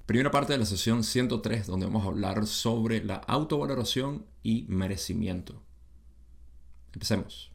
Primera parte de la sesión 103, donde vamos a hablar sobre la autovaloración y merecimiento. Empecemos.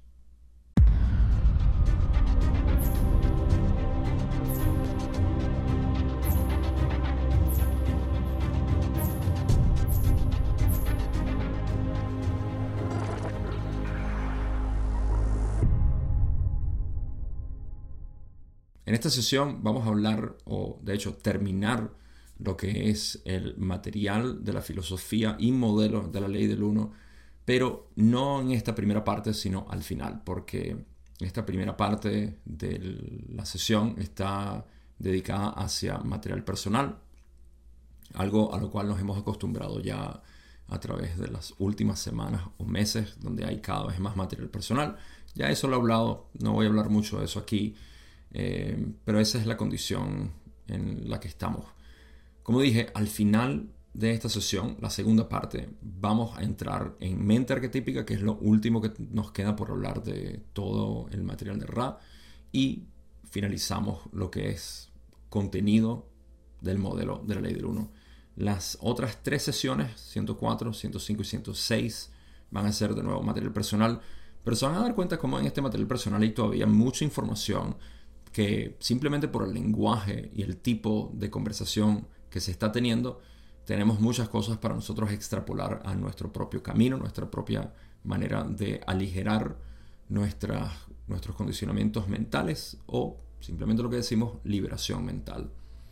En esta sesión vamos a hablar, o de hecho terminar, lo que es el material de la filosofía y modelo de la ley del uno, pero no en esta primera parte, sino al final, porque esta primera parte de la sesión está dedicada hacia material personal, algo a lo cual nos hemos acostumbrado ya a través de las últimas semanas o meses, donde hay cada vez más material personal. Ya eso lo he hablado, no voy a hablar mucho de eso aquí, pero esa es la condición en la que estamos. Como dije, al final de esta sesión, la segunda parte, vamos a entrar en mente arquetípica, que es lo último que nos queda por hablar de todo el material de Ra, y finalizamos lo que es contenido del modelo de la ley del 1. Las otras tres sesiones, 104, 105 y 106, van a ser de nuevo material personal, pero se van a dar cuenta cómo en este material personal hay todavía mucha información que simplemente por el lenguaje y el tipo de conversación que se está teniendo, tenemos muchas cosas para nosotros extrapolar a nuestro propio camino, nuestra propia manera de aligerar nuestros condicionamientos mentales o simplemente lo que decimos liberación mental.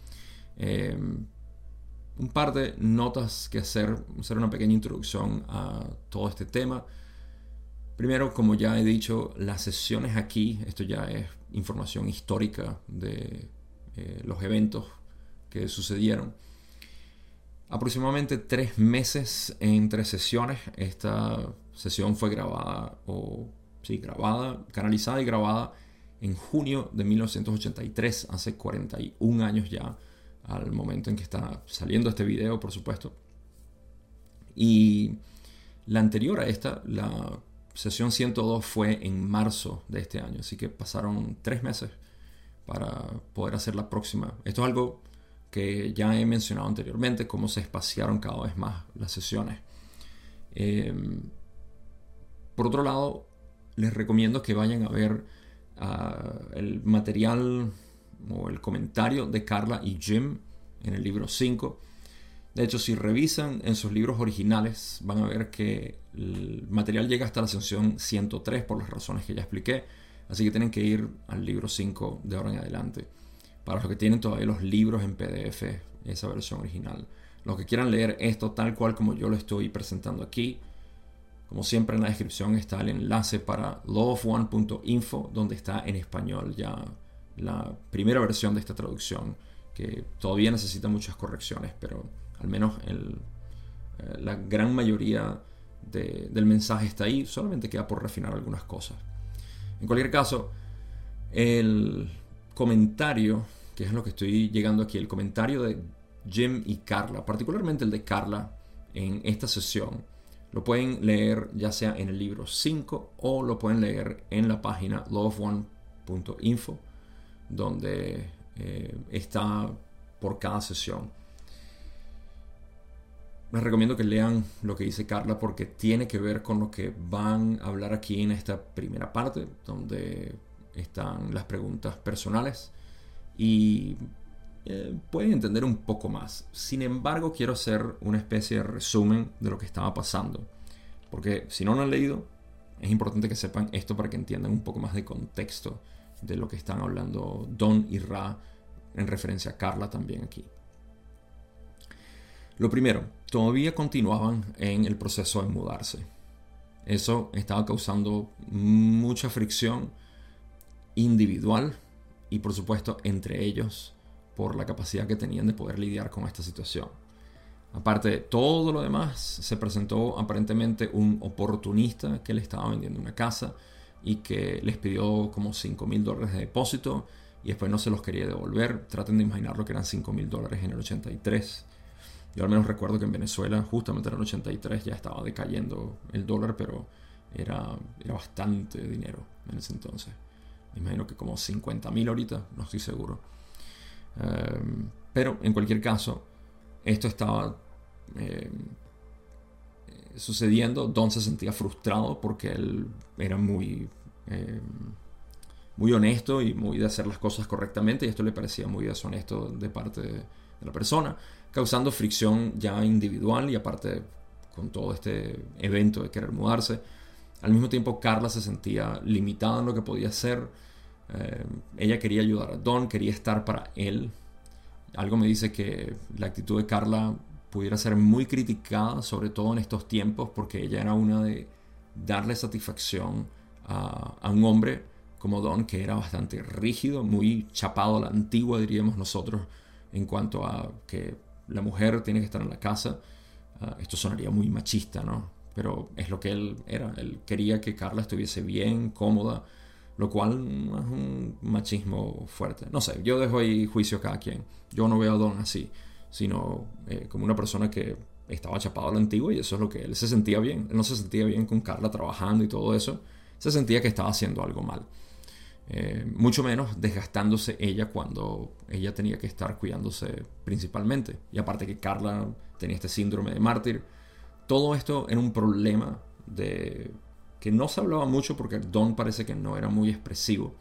Un par de notas que hacer una pequeña introducción a todo este tema. Primero, como ya he dicho, las sesiones aquí, esto ya es información histórica de los eventos que sucedieron. Aproximadamente 3 meses entre sesiones. Esta sesión fue canalizada y grabada en junio de 1983, hace 41 años ya, al momento en que está saliendo este video, por supuesto. Y la anterior a esta, la sesión 102, fue en marzo de este año, así que pasaron 3 meses para poder hacer la próxima. Esto es algo que ya he mencionado anteriormente, cómo se espaciaron cada vez más las sesiones. Por otro lado, les recomiendo que vayan a ver el material o el comentario de Carla y Jim en el libro 5. De hecho, si revisan en sus libros originales, van a ver que el material llega hasta la sesión 103 por las razones que ya expliqué. Así que tienen que ir al libro 5 de ahora en adelante. Para los que tienen todavía los libros en PDF, esa versión original. Los que quieran leer esto tal cual como yo lo estoy presentando aquí, como siempre en la descripción está el enlace para lawofone.info, donde está en español ya la primera versión de esta traducción, que todavía necesita muchas correcciones, pero al menos la gran mayoría del mensaje está ahí, solamente queda por refinar algunas cosas. En cualquier caso, el comentario, que es lo que estoy llegando aquí, el comentario de Jim y Carla, particularmente el de Carla en esta sesión, lo pueden leer ya sea en el libro 5 o lo pueden leer en la página lawofone.info, donde está por cada sesión. Les recomiendo que lean lo que dice Carla porque tiene que ver con lo que van a hablar aquí en esta primera parte, donde están las preguntas personales y pueden entender un poco más. Sin embargo, quiero hacer una especie de resumen de lo que estaba pasando, porque si no lo han leído, es importante que sepan esto para que entiendan un poco más de contexto de lo que están hablando Don y Ra en referencia a Carla también aquí. Lo primero, todavía continuaban en el proceso de mudarse. Eso estaba causando mucha fricción individual y por supuesto entre ellos por la capacidad que tenían de poder lidiar con esta situación. Aparte de todo lo demás, se presentó aparentemente un oportunista que le estaba vendiendo una casa y que les pidió como $5,000 de depósito y después no se los quería devolver. Traten de imaginar lo que eran $5,000 en el 83. Yo al menos recuerdo que en Venezuela, justamente en el 83, ya estaba decayendo el dólar, pero era bastante dinero en ese entonces. Me imagino que como 50,000 ahorita, no estoy seguro. Pero en cualquier caso, esto estaba sucediendo, Don se sentía frustrado porque él era muy honesto y muy de hacer las cosas correctamente, y esto le parecía muy deshonesto de parte de la persona, causando fricción ya individual y aparte con todo este evento de querer mudarse. Al mismo tiempo, Carla se sentía limitada en lo que podía hacer. Ella quería ayudar a Don, quería estar para él. Algo me dice que la actitud de Carla pudiera ser muy criticada, sobre todo en estos tiempos, porque ella era una de darle satisfacción a un hombre como Don, que era bastante rígido, muy chapado a la antigua, diríamos nosotros, en cuanto a que la mujer tiene que estar en la casa. Esto sonaría muy machista, ¿no? Pero es lo que él era. Él quería que Carla estuviese bien, cómoda, lo cual es un machismo fuerte. No sé, yo dejo ahí juicio a cada quien. Yo no veo a Don así, sino como una persona que estaba chapado a la antigua, y eso es lo que él se sentía bien. Él no se sentía bien con Carla trabajando y todo eso. Se sentía que estaba haciendo algo mal. Mucho menos desgastándose ella cuando ella tenía que estar cuidándose principalmente. Y aparte que Carla tenía este síndrome de mártir. Todo esto era un problema que no se hablaba mucho porque Don parece que no era muy expresivo.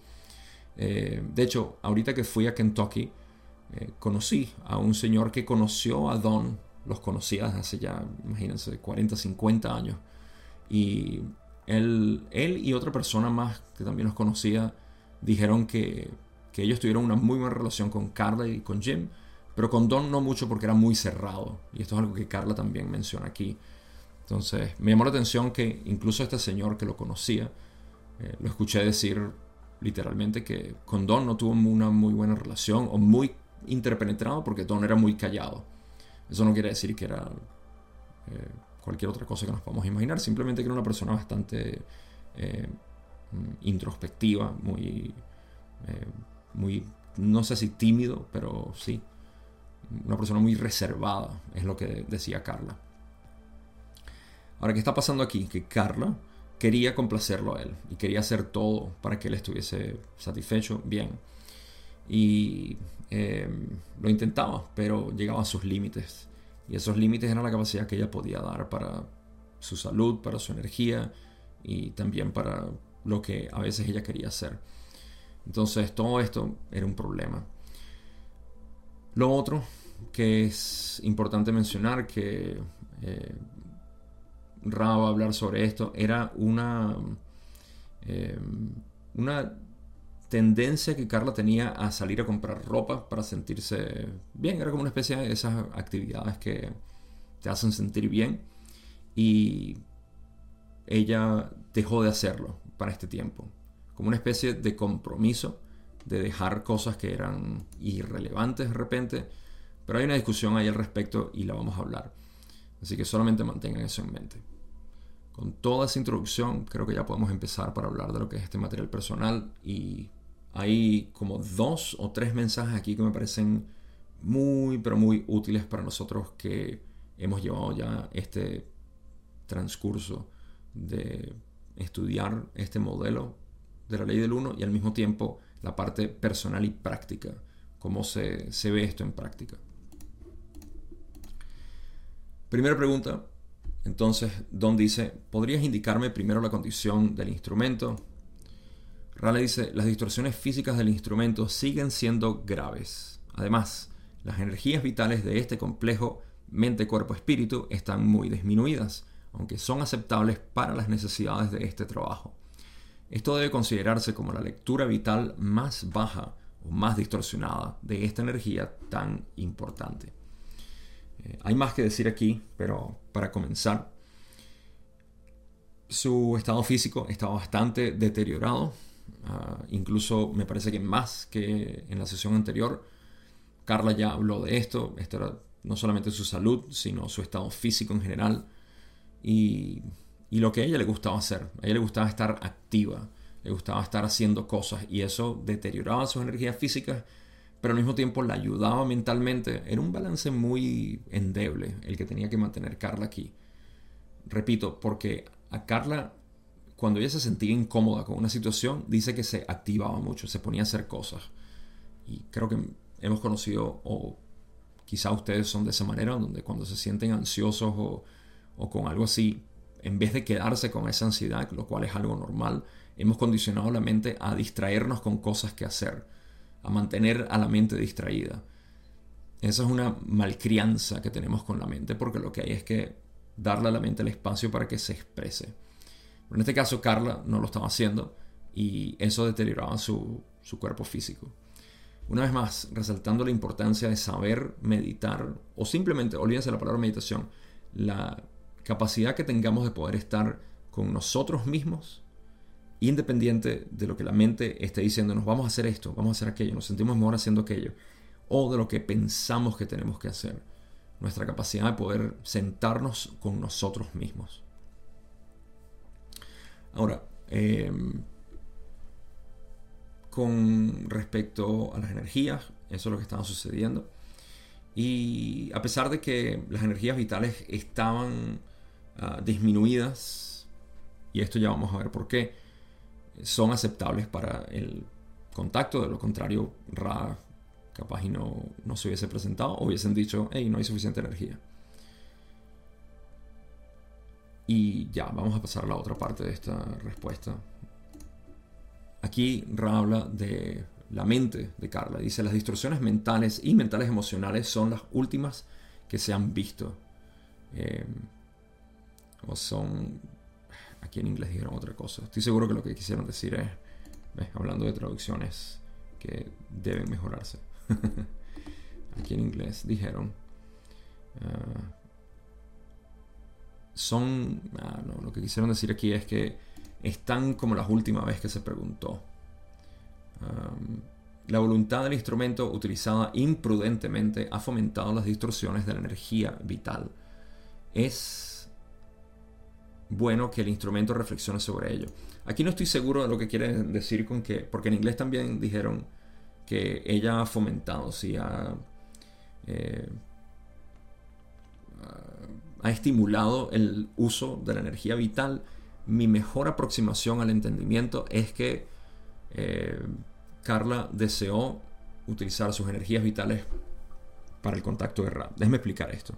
De hecho, ahorita que fui a Kentucky, conocí a un señor que conoció a Don. Los conocía desde hace ya, imagínense, 40, 50 años. Y él y otra persona más que también los conocía dijeron que ellos tuvieron una muy buena relación con Carla y con Jim, pero con Don no mucho porque era muy cerrado. Y esto es algo que Carla también menciona aquí. Entonces me llamó la atención que incluso este señor que lo conocía, lo escuché decir literalmente que con Don no tuvo una muy buena relación, o muy interpenetrado, porque Don era muy callado. Eso no quiere decir que era cualquier otra cosa que nos podamos imaginar, simplemente que era una persona bastante introspectiva, muy, no sé si tímido, pero sí, una persona muy reservada, es lo que decía Carla. Ahora, ¿qué está pasando aquí? Que Carla quería complacerlo a él y quería hacer todo para que él estuviese satisfecho, bien. Y lo intentaba, pero llegaba a sus límites. Y esos límites eran la capacidad que ella podía dar para su salud, para su energía y también para lo que a veces ella quería hacer. Entonces todo esto era un problema. Lo otro que es importante mencionar, que Ra va a hablar sobre esto, era una tendencia que Carla tenía a salir a comprar ropa para sentirse bien. Era como una especie de esas actividades que te hacen sentir bien, y ella dejó de hacerlo para este tiempo, como una especie de compromiso de dejar cosas que eran irrelevantes de repente. Pero hay una discusión ahí al respecto y la vamos a hablar, así que solamente mantengan eso en mente. Con toda esa introducción, creo que ya podemos empezar para hablar de lo que es este material personal, y hay como 2 o 3 mensajes aquí que me parecen muy, pero muy útiles para nosotros que hemos llevado ya este transcurso de estudiar este modelo de la ley del 1, y al mismo tiempo la parte personal y práctica, cómo se ve esto en práctica. Primera pregunta. Entonces Don dice: ¿podrías indicarme primero la condición del instrumento? Raleigh dice: las distorsiones físicas del instrumento siguen siendo graves. Además, las energías vitales de este complejo mente, cuerpo, espíritu están muy disminuidas, aunque son aceptables para las necesidades de este trabajo. Esto debe considerarse como la lectura vital más baja o más distorsionada de esta energía tan importante. Hay más que decir aquí, pero para comenzar, su estado físico estaba bastante deteriorado. Incluso me parece que más que en la sesión anterior. Carla ya habló de esto. Esto era no solamente su salud, sino su estado físico en general, y lo que a ella le gustaba hacer. A ella le gustaba estar activa, le gustaba estar haciendo cosas, y eso deterioraba sus energías físicas, pero al mismo tiempo la ayudaba mentalmente. Era un balance muy endeble el que tenía que mantener Carla aquí. Repito, porque a Carla, cuando ella se sentía incómoda con una situación, dice que se activaba mucho, se ponía a hacer cosas. Y creo que hemos conocido, o quizá ustedes son de esa manera, donde cuando se sienten ansiosos o con algo así, en vez de quedarse con esa ansiedad, lo cual es algo normal, hemos condicionado la mente a distraernos con cosas que hacer, a mantener a la mente distraída. Esa es una malcrianza que tenemos con la mente, porque lo que hay es que darle a la mente el espacio para que se exprese. Pero en este caso Carla no lo estaba haciendo y eso deterioraba su cuerpo físico. Una vez más, resaltando la importancia de saber meditar, o simplemente, olvídense la palabra meditación, la capacidad que tengamos de poder estar con nosotros mismos, independiente de lo que la mente esté diciéndonos, vamos a hacer esto, vamos a hacer aquello, nos sentimos mejor haciendo aquello, o de lo que pensamos que tenemos que hacer. Nuestra capacidad de poder sentarnos con nosotros mismos. Ahora, con respecto a las energías, eso es lo que estaba sucediendo. Y a pesar de que las energías vitales estaban disminuidas, y esto ya vamos a ver por qué, son aceptables para el contacto. De lo contrario, Ra capaz y no se hubiese presentado, o hubiesen dicho, hey, no hay suficiente energía. Y ya, vamos a pasar a la otra parte de esta respuesta. Aquí Ra habla de la mente de Carla. Dice, las distorsiones mentales y mentales emocionales son las últimas que se han visto. O son... Aquí en inglés dijeron otra cosa. Estoy seguro que lo que quisieron decir es, hablando de traducciones que deben mejorarse. Aquí en inglés dijeron... lo que quisieron decir aquí es que están como la última vez que se preguntó. La voluntad del instrumento utilizada imprudentemente ha fomentado las distorsiones de la energía vital. Es bueno que el instrumento reflexione sobre ello. Aquí no estoy seguro de lo que quiere decir con que, porque en inglés también dijeron que ella ha fomentado, sí, ha estimulado el uso de la energía vital. Mi mejor aproximación al entendimiento es que Carla deseó utilizar sus energías vitales para el contacto de Ra. Déjeme explicar esto.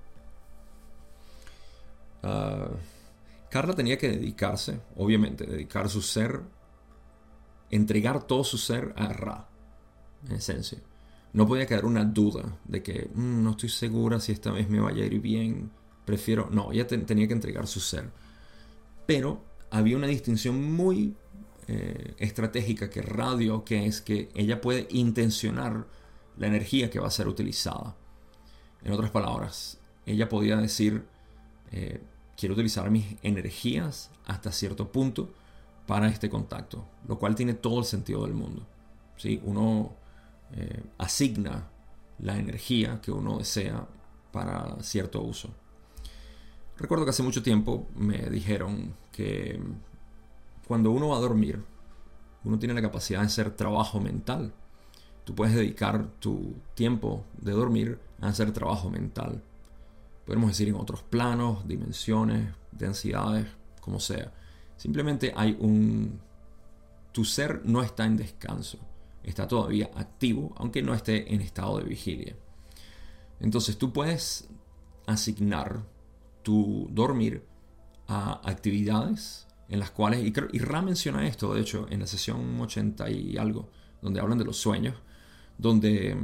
Carla tenía que dedicarse, obviamente, dedicar su ser, entregar todo su ser a Ra, en esencia. No podía quedar una duda de que no estoy segura si esta vez me vaya a ir bien, prefiero... No, ella tenía que entregar su ser. Pero había una distinción muy estratégica que Ra dio, que es que ella puede intencionar la energía que va a ser utilizada. En otras palabras, ella podía decir, quiero utilizar mis energías hasta cierto punto para este contacto, lo cual tiene todo el sentido del mundo. ¿Sí? Uno asigna la energía que uno desea para cierto uso. Recuerdo que hace mucho tiempo me dijeron que cuando uno va a dormir, uno tiene la capacidad de hacer trabajo mental. Tú puedes dedicar tu tiempo de dormir a hacer trabajo mental. Podemos decir en otros planos, dimensiones, densidades, como sea. Simplemente tu ser no está en descanso. Está todavía activo, aunque no esté en estado de vigilia. Entonces tú puedes asignar tu dormir a actividades en las cuales, y Ra menciona esto, de hecho, en la sesión 80 y algo, donde hablan de los sueños, donde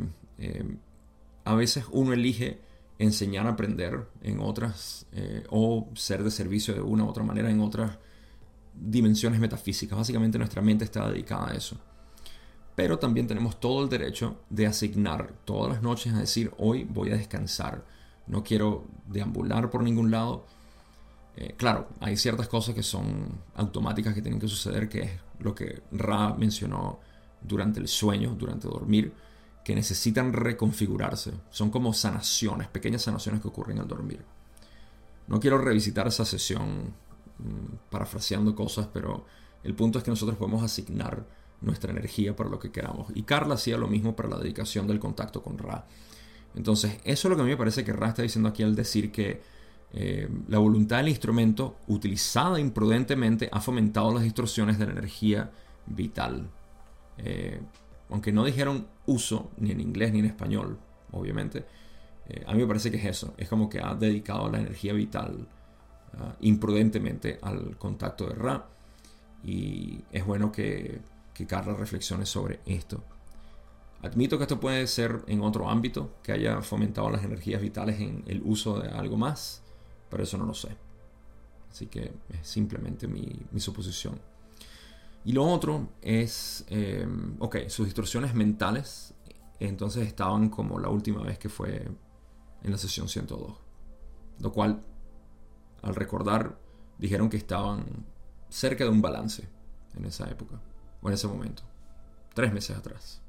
a veces uno elige enseñar a aprender en otras, o ser de servicio de una u otra manera en otras dimensiones metafísicas. Básicamente nuestra mente está dedicada a eso. Pero también tenemos todo el derecho de asignar todas las noches a decir, hoy voy a descansar, no quiero deambular por ningún lado. Claro, hay ciertas cosas que son automáticas que tienen que suceder, que es lo que Ra mencionó durante el sueño, durante dormir, que necesitan reconfigurarse. Son como sanaciones, pequeñas sanaciones que ocurren al dormir. No quiero revisitar esa sesión parafraseando cosas, pero el punto es que nosotros podemos asignar nuestra energía para lo que queramos. Y Carla hacía lo mismo para la dedicación del contacto con Ra. Entonces, eso es lo que a mí me parece que Ra está diciendo aquí al decir que la voluntad del instrumento utilizada imprudentemente ha fomentado las distorsiones de la energía vital. Aunque no dijeron uso, ni en inglés ni en español, obviamente, A mí me parece que es eso. Es como que ha dedicado la energía vital imprudentemente al contacto de Ra. Y es bueno que Carla reflexione sobre esto. Admito que esto puede ser en otro ámbito, que haya fomentado las energías vitales en el uso de algo más, pero eso no lo sé. Así que es simplemente mi suposición. Y lo otro es, sus distorsiones mentales, entonces estaban como la última vez que fue en la sesión 102. Lo cual, al recordar, dijeron que estaban cerca de un balance en esa época, o en ese momento, 3 meses atrás.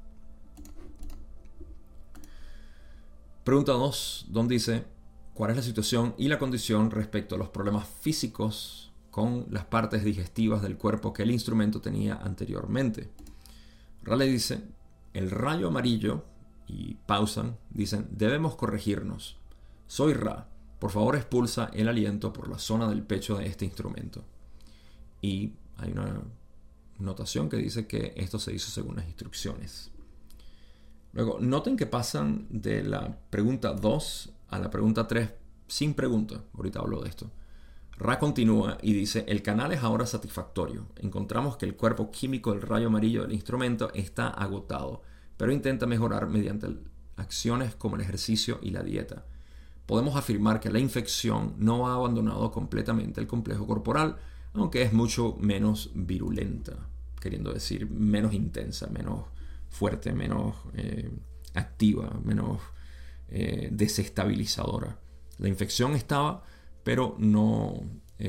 Pregunta 2, Don dice: ¿cuál es la situación y la condición respecto a los problemas físicos con las partes digestivas del cuerpo que el instrumento tenía anteriormente? Ra le dice: el rayo amarillo, y pausan, dicen: debemos corregirnos. Soy Ra, por favor expulsa el aliento por la zona del pecho de este instrumento. Y hay una notación que dice que esto se hizo según las instrucciones. Luego, noten que pasan de la pregunta 2 a la pregunta 3 sin pregunta. Ahorita hablo de esto. Ra continúa y dice: el canal es ahora satisfactorio. Encontramos que el cuerpo químico del rayo amarillo del instrumento está agotado, pero intenta mejorar mediante acciones como el ejercicio y la dieta. Podemos afirmar que la infección no ha abandonado completamente el complejo corporal, aunque es mucho menos virulenta, queriendo decir menos intensa, menos fuerte, menos activa, menos desestabilizadora. La infección estaba, pero no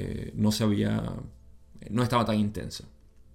estaba tan intensa.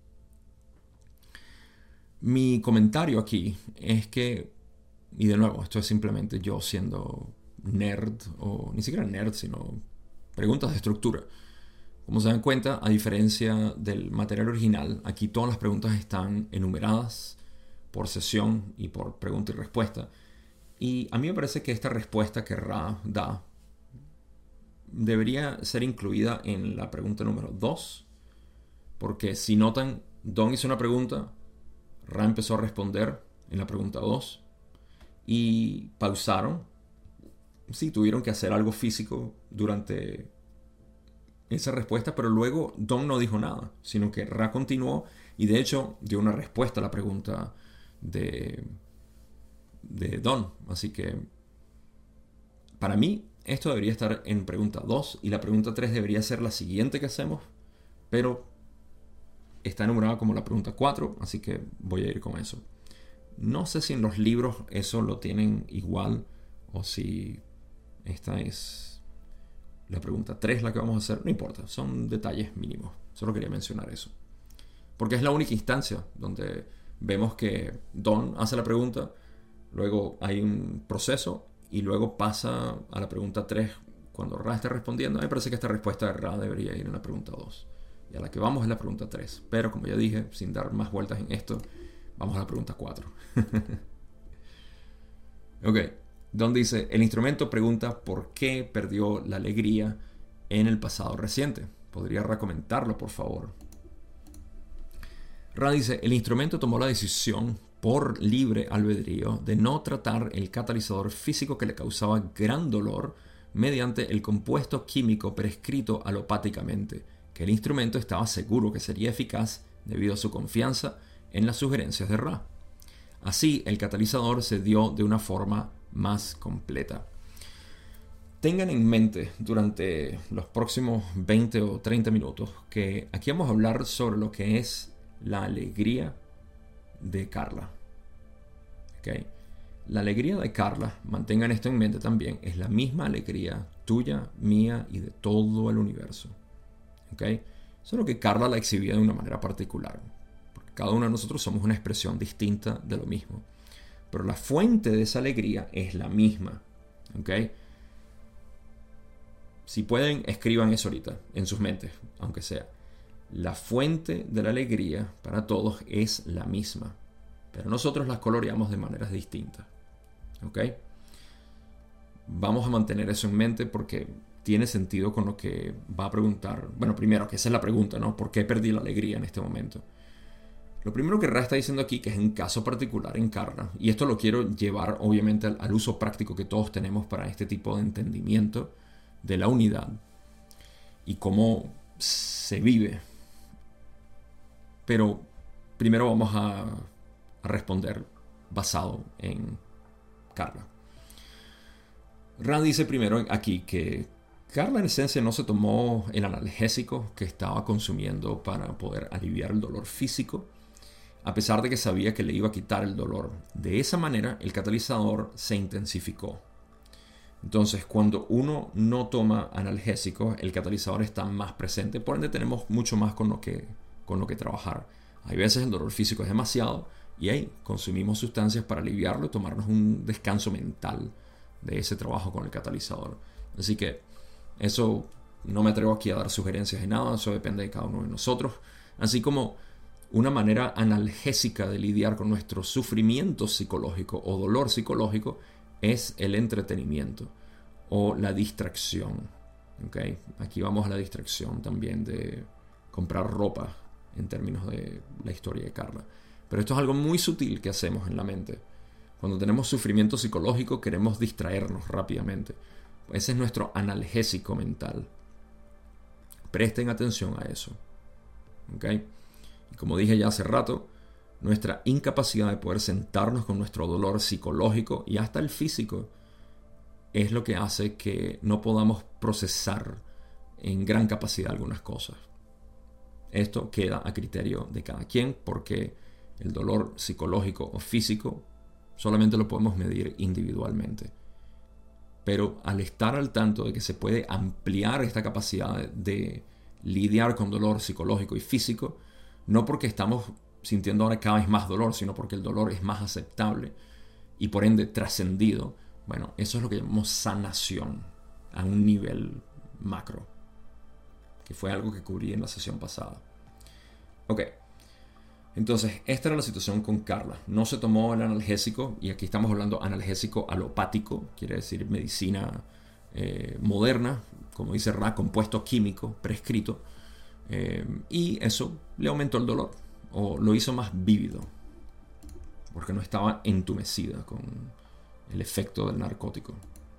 Mi comentario aquí es que, y de nuevo, esto es simplemente yo siendo nerd, o ni siquiera nerd, sino preguntas de estructura. Como se dan cuenta, a diferencia del material original, aquí todas las preguntas están enumeradas por sesión y por pregunta y respuesta. Y a mí me parece que esta respuesta que Ra da debería ser incluida en la pregunta número 2, porque si notan, Don hizo una pregunta, Ra empezó a responder en la pregunta 2 y pausaron. Sí, tuvieron que hacer algo físico durante esa respuesta, pero luego Don no dijo nada, sino que Ra continuó y de hecho dio una respuesta a la pregunta de Don. Así que para mí esto debería estar en pregunta 2 y la pregunta 3 debería ser la siguiente que hacemos, pero está enumerada como la pregunta 4, así que voy a ir con eso. No sé si en los libros eso lo tienen igual o si esta es la pregunta 3 la que vamos a hacer. No importa, son detalles mínimos. Solo quería mencionar eso. Porque es la única instancia donde vemos que Don hace la pregunta, luego hay un proceso y luego pasa a la pregunta 3 cuando Ra está respondiendo. A mí me parece que esta respuesta de Ra debería ir en la pregunta 2. Y a la que vamos es la pregunta 3. Pero como ya dije, sin dar más vueltas en esto, vamos a la pregunta 4. Ok. Don dice: el instrumento pregunta por qué perdió la alegría en el pasado reciente. ¿Podría Ra comentarlo, por favor? Ra dice: el instrumento tomó la decisión por libre albedrío de no tratar el catalizador físico que le causaba gran dolor mediante el compuesto químico prescrito alopáticamente, que el instrumento estaba seguro que sería eficaz debido a su confianza en las sugerencias de Ra. Así, el catalizador se dio de una forma más completa. Tengan en mente durante los próximos 20 o 30 minutos que aquí vamos a hablar sobre lo que es la alegría de Carla. ¿Okay? La alegría de Carla, mantengan esto en mente también, es la misma alegría tuya, mía y de todo el universo. ¿Okay? Solo que Carla la exhibía de una manera particular. Porque cada uno de nosotros somos una expresión distinta de lo mismo. Pero la fuente de esa alegría es la misma. ¿Okay? Si pueden, escriban eso ahorita en sus mentes, aunque sea. La fuente de la alegría para todos es la misma, pero nosotros las coloreamos de maneras distintas. ¿Ok? Vamos a mantener eso en mente porque tiene sentido con lo que va a preguntar. Bueno, primero, que esa es la pregunta, ¿no? ¿Por qué perdí la alegría en este momento? Lo primero que Ra está diciendo aquí, que es un caso particular en Carla, y esto lo quiero llevar obviamente al uso práctico que todos tenemos para este tipo de entendimiento de la unidad y cómo se vive. Pero primero vamos a responder basado en Carla. Ra dice primero aquí que Carla en esencia no se tomó el analgésico que estaba consumiendo para poder aliviar el dolor físico, a pesar de que sabía que le iba a quitar el dolor. De esa manera, el catalizador se intensificó. Entonces, cuando uno no toma analgésicos, el catalizador está más presente, por ende tenemos mucho más con lo que trabajar. Hay veces el dolor físico es demasiado y ahí consumimos sustancias para aliviarlo y tomarnos un descanso mental de ese trabajo con el catalizador. Así que eso no me atrevo aquí a dar sugerencias de nada, eso depende de cada uno de nosotros. Así como una manera analgésica de lidiar con nuestro sufrimiento psicológico o dolor psicológico es el entretenimiento o la distracción. ¿Okay? Aquí vamos a la distracción también de comprar ropa en términos de la historia de Carla. Pero esto es algo muy sutil que hacemos en la mente. Cuando tenemos sufrimiento psicológico queremos distraernos rápidamente. Ese es nuestro analgésico mental. Presten atención a eso. ¿Okay? Y como dije ya hace rato, nuestra incapacidad de poder sentarnos con nuestro dolor psicológico y hasta el físico es lo que hace que no podamos procesar en gran capacidad algunas cosas. Esto queda a criterio de cada quien porque el dolor psicológico o físico solamente lo podemos medir individualmente. Pero al estar al tanto de que se puede ampliar esta capacidad de lidiar con dolor psicológico y físico, no porque estamos sintiendo ahora cada vez más dolor, sino porque el dolor es más aceptable y por ende trascendido. Bueno, eso es lo que llamamos sanación a un nivel macro, que fue algo que cubrí en la sesión pasada. Ok, entonces esta era la situación con Carla. No se tomó el analgésico, y aquí estamos hablando analgésico alopático, quiere decir medicina moderna, como dice Ra, compuesto químico prescrito. Y eso le aumentó el dolor o lo hizo más vívido porque no estaba entumecida con el efecto del narcótico.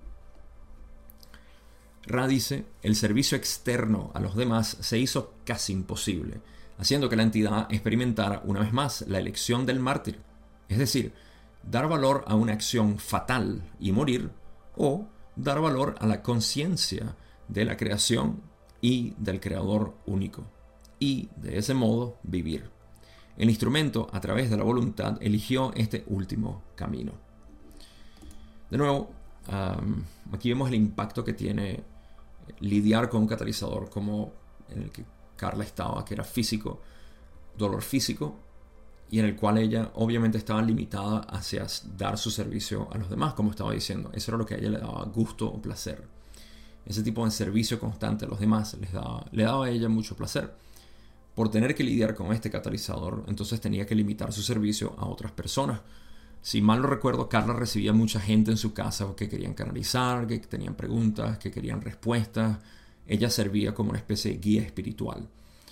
Ra dice, el servicio externo a los demás se hizo casi imposible, haciendo que la entidad experimentara una vez más la elección del mártir, es decir, dar valor a una acción fatal y morir, o dar valor a la conciencia de la creación y del creador único, y de ese modo vivir. El instrumento, a través de la voluntad, eligió este último camino. De nuevo, aquí vemos el impacto que tiene lidiar con un catalizador como en el que Carla estaba, que era físico, dolor físico, y en el cual ella obviamente estaba limitada hacia dar su servicio a los demás, como estaba diciendo. Eso era lo que a ella le daba gusto o placer. Ese tipo de servicio constante a los demás le daba a ella mucho placer. Por tener que lidiar con este catalizador, entonces tenía que limitar su servicio a otras personas. Si mal no recuerdo, Carla recibía mucha gente en su casa que querían canalizar, que tenían preguntas, que querían respuestas. Ella servía como una especie de guía espiritual.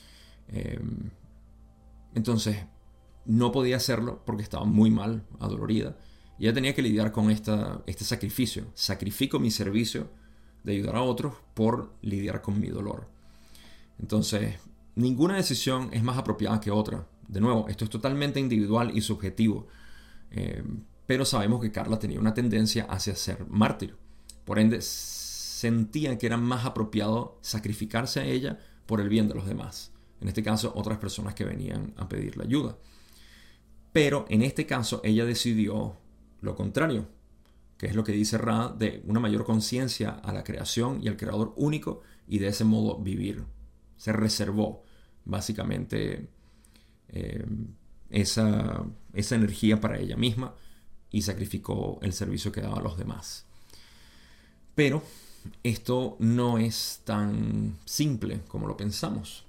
Entonces, no podía hacerlo porque estaba muy mal, adolorida. Y ella tenía que lidiar con este sacrificio. Sacrifico mi servicio de ayudar a otros por lidiar con mi dolor. Entonces, ninguna decisión es más apropiada que otra. De nuevo, esto es totalmente individual y subjetivo. Pero sabemos que Carla tenía una tendencia hacia ser mártir. Por ende, sentía que era más apropiado sacrificarse a ella por el bien de los demás. En este caso, otras personas que venían a pedirle ayuda. Pero en este caso, ella decidió lo contrario, que es lo que dice Ra, de una mayor conciencia a la creación y al creador único, y de ese modo vivir. Se reservó básicamente esa energía para ella misma y sacrificó el servicio que daba a los demás. Pero esto no es tan simple como lo pensamos.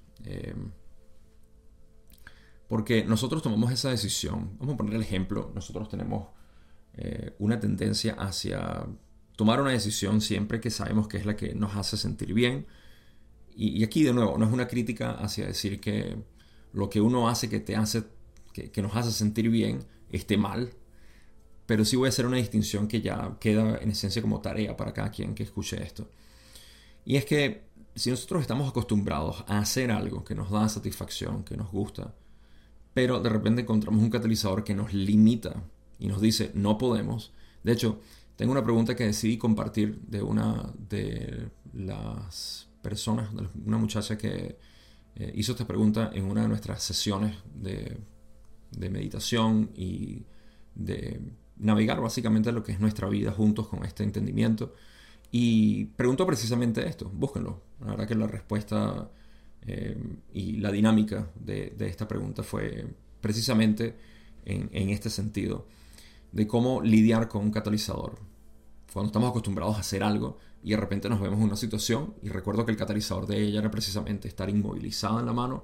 Porque nosotros tomamos esa decisión. Vamos a poner el ejemplo. Nosotros tenemos una tendencia hacia tomar una decisión siempre que sabemos que es la que nos hace sentir bien. Y aquí de nuevo, no es una crítica hacia decir que lo que uno hace que te hace que nos hace sentir bien esté mal, pero sí voy a hacer una distinción que ya queda en esencia como tarea para cada quien que escuche esto. Y es que si nosotros estamos acostumbrados a hacer algo que nos da satisfacción, que nos gusta, pero de repente encontramos un catalizador que nos limita y nos dice no podemos. De hecho, tengo una pregunta que decidí compartir de una de las personas, de una muchacha que hizo esta pregunta en una de nuestras sesiones de meditación y de navegar básicamente lo que es nuestra vida juntos con este entendimiento. Y preguntó precisamente esto, búsquenlo. La verdad que la respuesta y la dinámica de esta pregunta fue precisamente en este sentido, de cómo lidiar con un catalizador. Cuando estamos acostumbrados a hacer algo y de repente nos vemos en una situación, y recuerdo que el catalizador de ella era precisamente estar inmovilizada en la mano,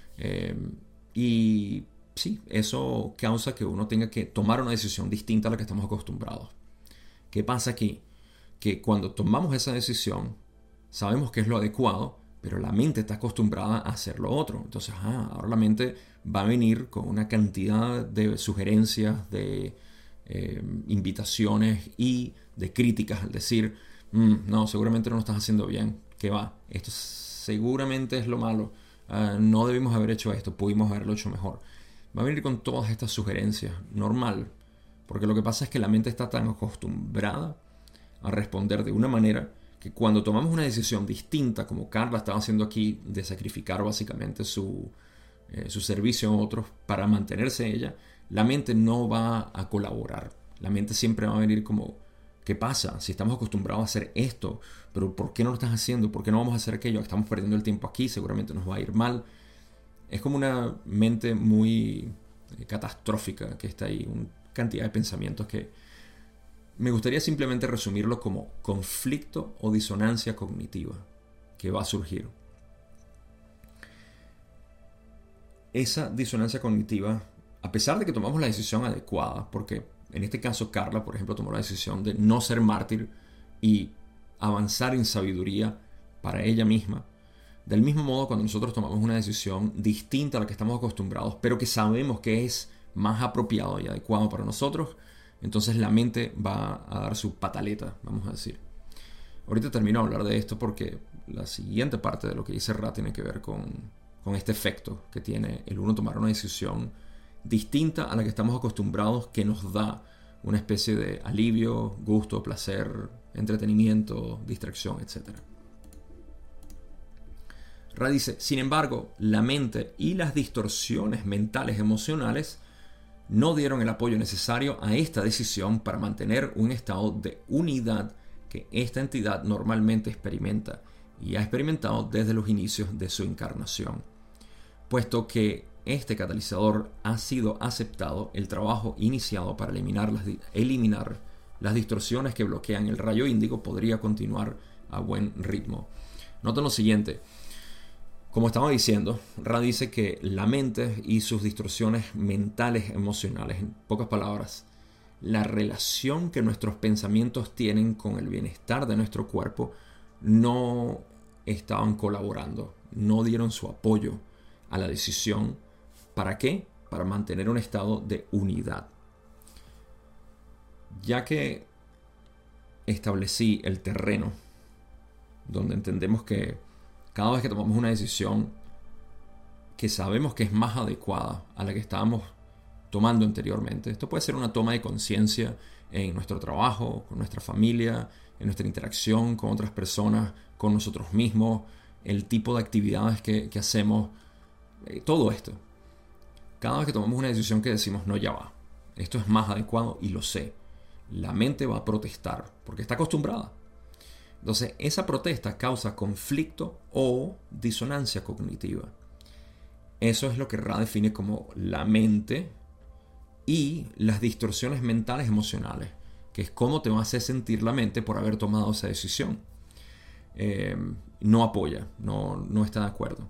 y sí, eso causa que uno tenga que tomar una decisión distinta a la que estamos acostumbrados. ¿Qué pasa aquí? Que cuando tomamos esa decisión, sabemos que es lo adecuado, pero la mente está acostumbrada a hacer lo otro. Entonces, ahora la mente va a venir con una cantidad de sugerencias, de invitaciones y de críticas al decir, no, seguramente no lo estás haciendo bien, ¿qué va? Esto seguramente es lo malo, no debimos haber hecho esto, pudimos haberlo hecho mejor. Va a venir con todas estas sugerencias, normal, porque lo que pasa es que la mente está tan acostumbrada a responder de una manera que cuando tomamos una decisión distinta, como Carla estaba haciendo aquí, de sacrificar básicamente su servicio a otros para mantenerse ella, la mente no va a colaborar. La mente siempre va a venir como, ¿qué pasa? Si estamos acostumbrados a hacer esto, pero ¿por qué no lo estás haciendo? ¿Por qué no vamos a hacer aquello? Estamos perdiendo el tiempo aquí, seguramente nos va a ir mal. Es como una mente muy catastrófica que está ahí, una cantidad de pensamientos que me gustaría simplemente resumirlo como conflicto o disonancia cognitiva que va a surgir. Esa disonancia cognitiva, a pesar de que tomamos la decisión adecuada, porque en este caso Carla, por ejemplo, tomó la decisión de no ser mártir y avanzar en sabiduría para ella misma. Del mismo modo, cuando nosotros tomamos una decisión distinta a la que estamos acostumbrados, pero que sabemos que es más apropiado y adecuado para nosotros, entonces la mente va a dar su pataleta, vamos a decir. Ahorita termino de hablar de esto porque la siguiente parte de lo que dice Ra tiene que ver con este efecto que tiene el uno tomar una decisión distinta a la que estamos acostumbrados, que nos da una especie de alivio, gusto, placer, entretenimiento, distracción, etc. Ra dice, sin embargo, la mente y las distorsiones mentales emocionales no dieron el apoyo necesario a esta decisión para mantener un estado de unidad que esta entidad normalmente experimenta y ha experimentado desde los inicios de su encarnación. Puesto que este catalizador ha sido aceptado, el trabajo iniciado para eliminar las distorsiones que bloquean el rayo índigo podría continuar a buen ritmo. Noten lo siguiente. Como estaba diciendo, Ra dice que la mente y sus distorsiones mentales emocionales, en pocas palabras, la relación que nuestros pensamientos tienen con el bienestar de nuestro cuerpo, no estaban colaborando, no dieron su apoyo a la decisión. ¿Para qué? Para mantener un estado de unidad. Ya que establecí el terreno donde entendemos que cada vez que tomamos una decisión que sabemos que es más adecuada a la que estábamos tomando anteriormente, esto puede ser una toma de conciencia en nuestro trabajo, con nuestra familia, en nuestra interacción con otras personas, con nosotros mismos, el tipo de actividades que hacemos, todo esto. Cada vez que tomamos una decisión que decimos, no, ya va, esto es más adecuado y lo sé, la mente va a protestar porque está acostumbrada. Entonces, esa protesta causa conflicto o disonancia cognitiva. Eso es lo que Ra define como la mente y las distorsiones mentales emocionales, que es cómo te va a hacer sentir la mente por haber tomado esa decisión. No apoya, no está de acuerdo.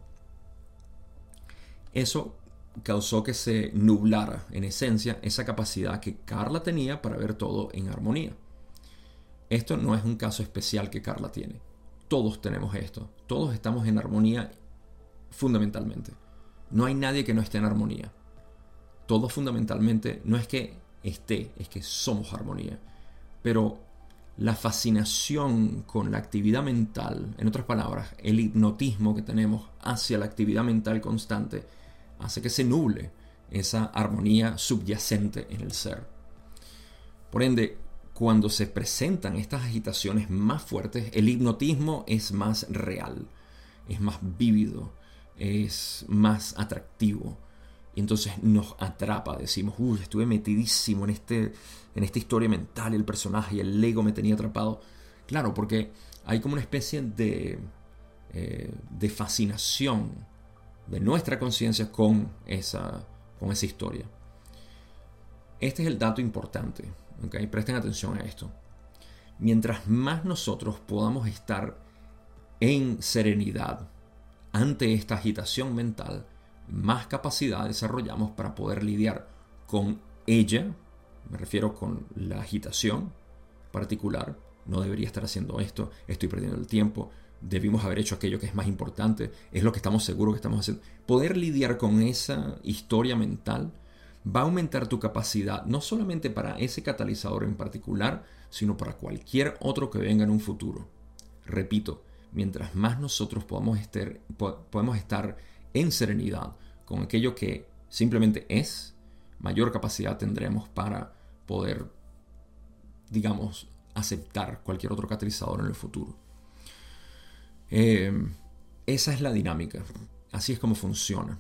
Eso causó que se nublara, en esencia, esa capacidad que Carla tenía para ver todo en armonía. Esto no es un caso especial que Carla tiene. Todos tenemos esto. Todos estamos en armonía fundamentalmente. No hay nadie que no esté en armonía. todo fundamentalmente no es que esté, es que somos armonía. Pero la fascinación con la actividad mental, en otras palabras, el hipnotismo que tenemos hacia la actividad mental constante, hace que se nuble esa armonía subyacente en el ser. Por ende, cuando se presentan estas agitaciones más fuertes, el hipnotismo es más real, es más vívido, es más atractivo. Y entonces nos atrapa, decimos, estuve metidísimo en esta historia mental, el personaje y el ego me tenía atrapado. Claro, porque hay como una especie de fascinación de nuestra conciencia con esa historia. Este es el dato importante, ¿okay? Presten atención a esto. Mientras más nosotros podamos estar en serenidad ante esta agitación mental, más capacidad desarrollamos para poder lidiar con ella. Me refiero con la agitación particular. No debería estar haciendo esto, estoy perdiendo el tiempo, debimos haber hecho aquello que es más importante, es lo que estamos seguros que estamos haciendo. Poder lidiar con esa historia mental va a aumentar tu capacidad, no solamente para ese catalizador en particular, sino para cualquier otro que venga en un futuro. Repito, mientras más nosotros podemos estar en serenidad con aquello que simplemente es, mayor capacidad tendremos para poder, digamos, aceptar cualquier otro catalizador en el futuro. Esa es la dinámica. Así es como funciona.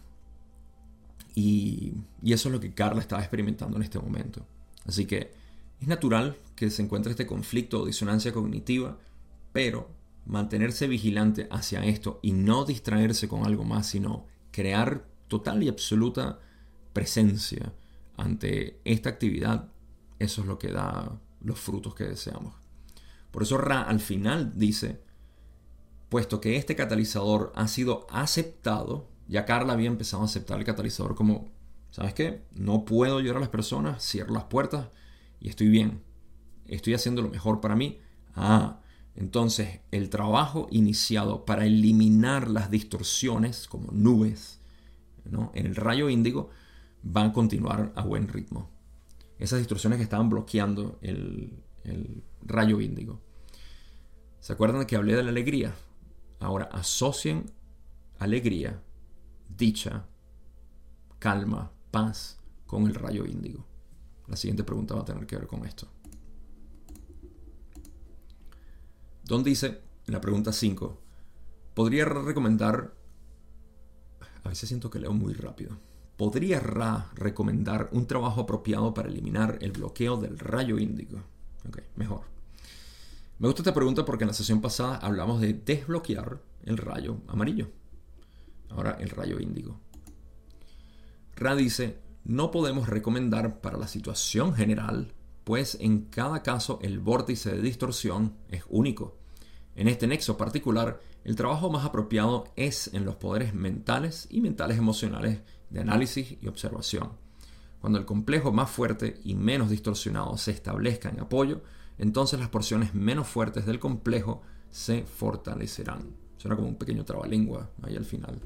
Y eso es lo que Carla estaba experimentando en este momento. Así que es natural que se encuentre este conflicto o disonancia cognitiva, pero mantenerse vigilante hacia esto y no distraerse con algo más, sino crear total y absoluta presencia ante esta actividad, eso es lo que da los frutos que deseamos. Por eso Ra al final dice, puesto que este catalizador ha sido aceptado, ya Carla había empezado a aceptar el catalizador como, ¿sabes qué? No puedo ayudar a las personas, cierro las puertas y estoy bien. Estoy haciendo lo mejor para mí. Entonces el trabajo iniciado para eliminar las distorsiones como nubes, ¿no?, en el rayo índigo va a continuar a buen ritmo. Esas distorsiones que estaban bloqueando el rayo índigo. ¿Se acuerdan de que hablé de la alegría? Ahora asocien alegría, dicha, calma, paz con el rayo índigo. La siguiente pregunta va a tener que ver con esto. Don dice, en la pregunta 5, ¿podría recomendar... A veces siento que leo muy rápido. ¿Podría Ra recomendar un trabajo apropiado para eliminar el bloqueo del rayo índigo? Ok, mejor. Me gusta esta pregunta porque en la sesión pasada hablamos de desbloquear el rayo amarillo. Ahora el rayo índigo. Ra dice, no podemos recomendar para la situación general, pues en cada caso el vórtice de distorsión es único. En este nexo particular, el trabajo más apropiado es en los poderes mentales y mentales emocionales de análisis y observación. Cuando el complejo más fuerte y menos distorsionado se establezca en apoyo, entonces las porciones menos fuertes del complejo se fortalecerán. Suena como un pequeño trabalengua ahí al final.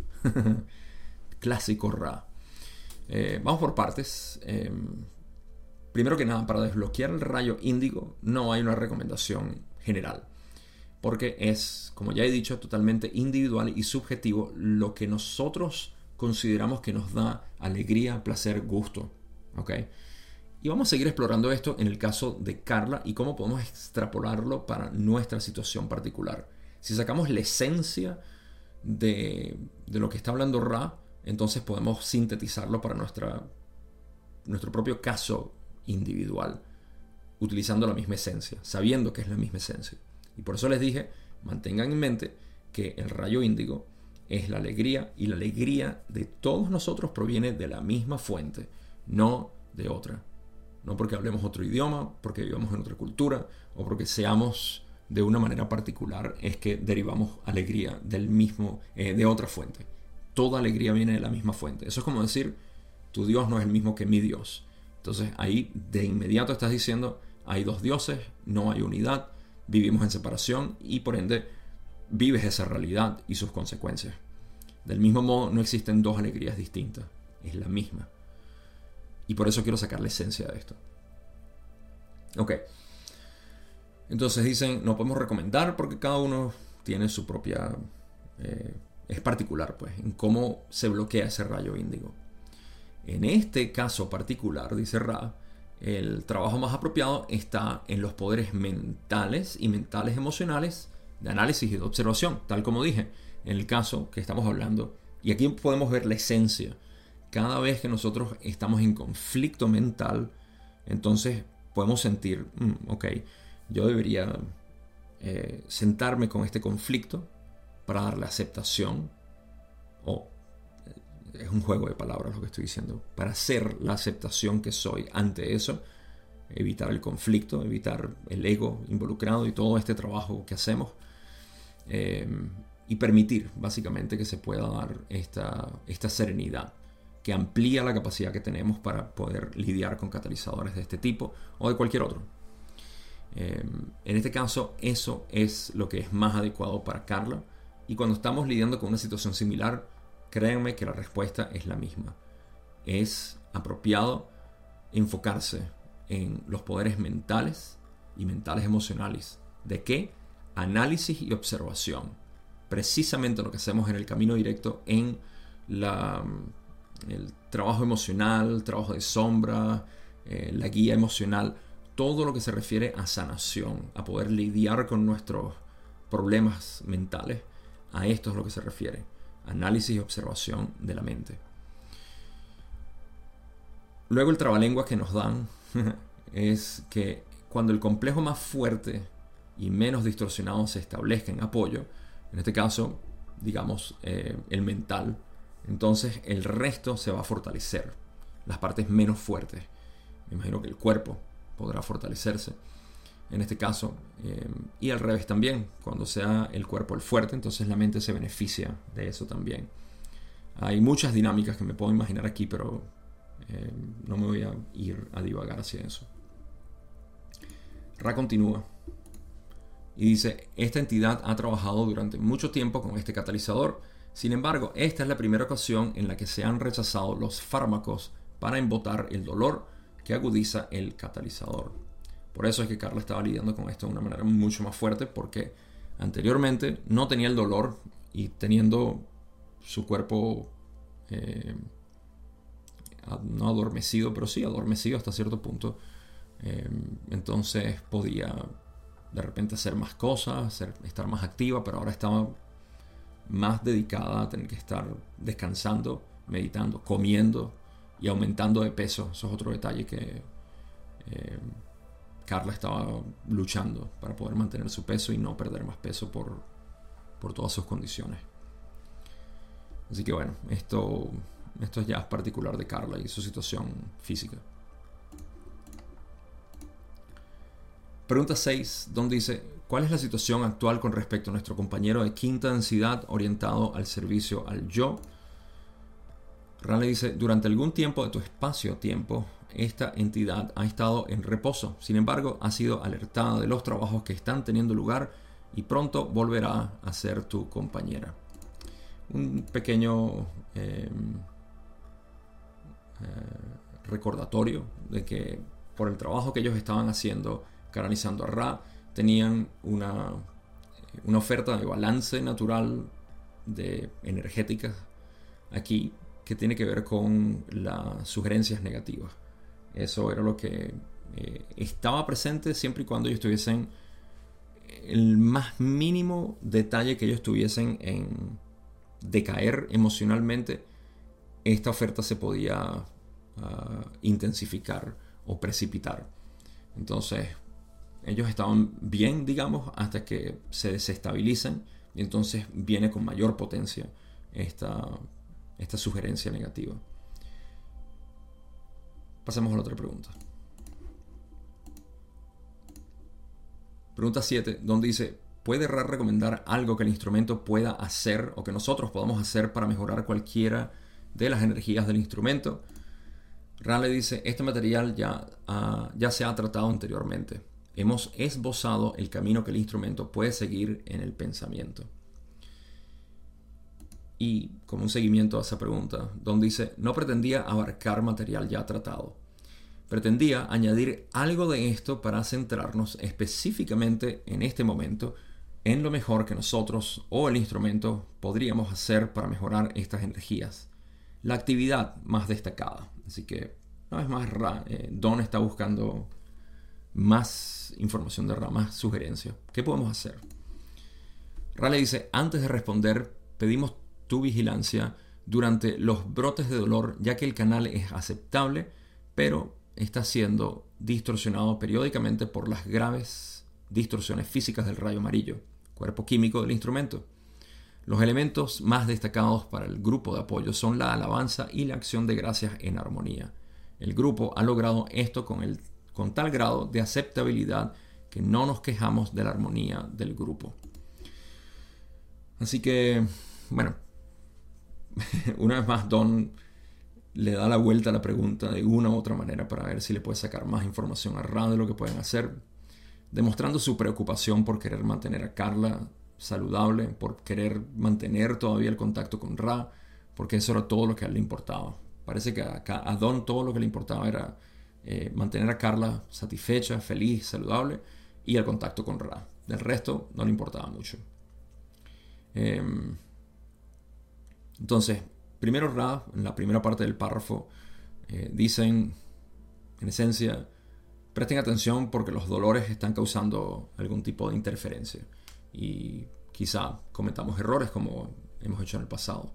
Clásico Ra. Vamos por partes. Primero que nada, para desbloquear el rayo índigo no hay una recomendación general, porque es, como ya he dicho, totalmente individual y subjetivo lo que nosotros consideramos que nos da alegría, placer, gusto. ¿Ok? Y vamos a seguir explorando esto en el caso de Carla y cómo podemos extrapolarlo para nuestra situación particular. Si sacamos la esencia de lo que está hablando Ra, entonces podemos sintetizarlo para nuestro propio caso individual, utilizando la misma esencia, sabiendo que es la misma esencia. Y por eso les dije, mantengan en mente que el rayo índigo es la alegría, y la alegría de todos nosotros proviene de la misma fuente, no de otra. No porque hablemos otro idioma, porque vivamos en otra cultura, o porque seamos de una manera particular, es que derivamos alegría de otra fuente. Toda alegría viene de la misma fuente. Eso es como decir, tu Dios no es el mismo que mi Dios. Entonces ahí de inmediato estás diciendo, hay dos dioses, no hay unidad, vivimos en separación y por ende vives esa realidad y sus consecuencias. Del mismo modo, no existen dos alegrías distintas, es la misma. Y por eso quiero sacar la esencia de esto. Ok. Entonces dicen, no podemos recomendar porque cada uno tiene su propia... es particular, pues, en cómo se bloquea ese rayo índigo. En este caso particular, dice Ra, el trabajo más apropiado está en los poderes mentales y mentales emocionales de análisis y de observación, tal como dije, en el caso que estamos hablando. Y aquí podemos ver la esencia. Cada vez que nosotros estamos en conflicto mental, entonces podemos sentir, ok, yo debería sentarme con este conflicto para darle aceptación, es un juego de palabras lo que estoy diciendo, para hacer la aceptación que soy ante eso, evitar el conflicto, evitar el ego involucrado y todo este trabajo que hacemos, y permitir básicamente que se pueda dar esta serenidad que amplía la capacidad que tenemos para poder lidiar con catalizadores de este tipo o de cualquier otro. En este caso, eso es lo que es más adecuado para Carla, y cuando estamos lidiando con una situación similar, créanme que la respuesta es la misma. Es apropiado enfocarse en los poderes mentales y mentales emocionales. ¿De qué? Análisis y observación. Precisamente lo que hacemos en el camino directo en el trabajo emocional, el trabajo de sombra, la guía emocional, todo lo que se refiere a sanación, a poder lidiar con nuestros problemas mentales. A esto es lo que se refiere. Análisis y observación de la mente. Luego el trabalenguas que nos dan es que cuando el complejo más fuerte y menos distorsionado se establezca en apoyo, en este caso, digamos, el mental, entonces el resto se va a fortalecer. Las partes menos fuertes. Me imagino que el cuerpo podrá fortalecerse en este caso, y al revés también, cuando sea el cuerpo el fuerte, entonces la mente se beneficia de eso también. Hay muchas dinámicas que me puedo imaginar aquí, pero no me voy a ir a divagar hacia eso. Ra continúa y dice, esta entidad ha trabajado durante mucho tiempo con este catalizador. Sin embargo, esta es la primera ocasión en la que se han rechazado los fármacos para embotar el dolor que agudiza el catalizador. Por eso es que Carla estaba lidiando con esto de una manera mucho más fuerte, porque anteriormente no tenía el dolor, y teniendo su cuerpo no adormecido, pero sí adormecido hasta cierto punto, entonces podía de repente hacer más cosas, estar más activa, pero ahora estaba más dedicada a tener que estar descansando, meditando, comiendo y aumentando de peso. Eso es otro detalle que Carla estaba luchando para poder mantener su peso y no perder más peso por todas sus condiciones. Así que bueno, esto ya es particular de Carla y su situación física. Pregunta 6, donde dice, ¿cuál es la situación actual con respecto a nuestro compañero de quinta densidad orientado al servicio al yo? Ra le dice, durante algún tiempo de tu espacio-tiempo, esta entidad ha estado en reposo. Sin embargo, ha sido alertada de los trabajos que están teniendo lugar y pronto volverá a ser tu compañera. Un pequeño recordatorio de que por el trabajo que ellos estaban haciendo, canalizando a Ra, tenían una oferta de balance natural de energéticas aquí que tiene que ver con las sugerencias negativas. Eso era lo que estaba presente siempre y cuando ellos tuviesen el más mínimo detalle que ellos tuviesen en decaer emocionalmente. Esta oferta se podía intensificar o precipitar. Entonces ellos estaban bien, digamos, hasta que se desestabilizan, y entonces viene con mayor potencia esta sugerencia negativa. Pasemos a la otra pregunta. Pregunta 7, donde dice, ¿puede Ra recomendar algo que el instrumento pueda hacer o que nosotros podamos hacer para mejorar cualquiera de las energías del instrumento? Ra le dice, este material ya se ha tratado anteriormente. Hemos esbozado el camino que el instrumento puede seguir en el pensamiento. Y como un seguimiento a esa pregunta, Don dice, no pretendía abarcar material ya tratado. Pretendía añadir algo de esto para centrarnos específicamente en este momento en lo mejor que nosotros o el instrumento podríamos hacer para mejorar estas energías. La actividad más destacada. Así que, una vez más, Don está buscando más información de Ra, más sugerencias. ¿Qué podemos hacer? Ra le dice, antes de responder, pedimos tu vigilancia durante los brotes de dolor, ya que el canal es aceptable, pero está siendo distorsionado periódicamente por las graves distorsiones físicas del rayo amarillo, cuerpo químico del instrumento. Los elementos más destacados para el grupo de apoyo son la alabanza y la acción de gracias en armonía. El grupo ha logrado esto con tal grado de aceptabilidad que no nos quejamos de la armonía del grupo. Así que, bueno, una vez más Don le da la vuelta a la pregunta de una u otra manera para ver si le puede sacar más información a Ra de lo que pueden hacer, demostrando su preocupación por querer mantener a Carla saludable, por querer mantener todavía el contacto con Ra, porque eso era todo lo que a él le importaba. Parece que a Don todo lo que le importaba era mantener a Carla satisfecha, feliz, saludable y el contacto con Ra. Del resto no le importaba mucho. Entonces, primero Ra, en la primera parte del párrafo, dicen, en esencia, presten atención porque los dolores están causando algún tipo de interferencia y quizá cometamos errores como hemos hecho en el pasado.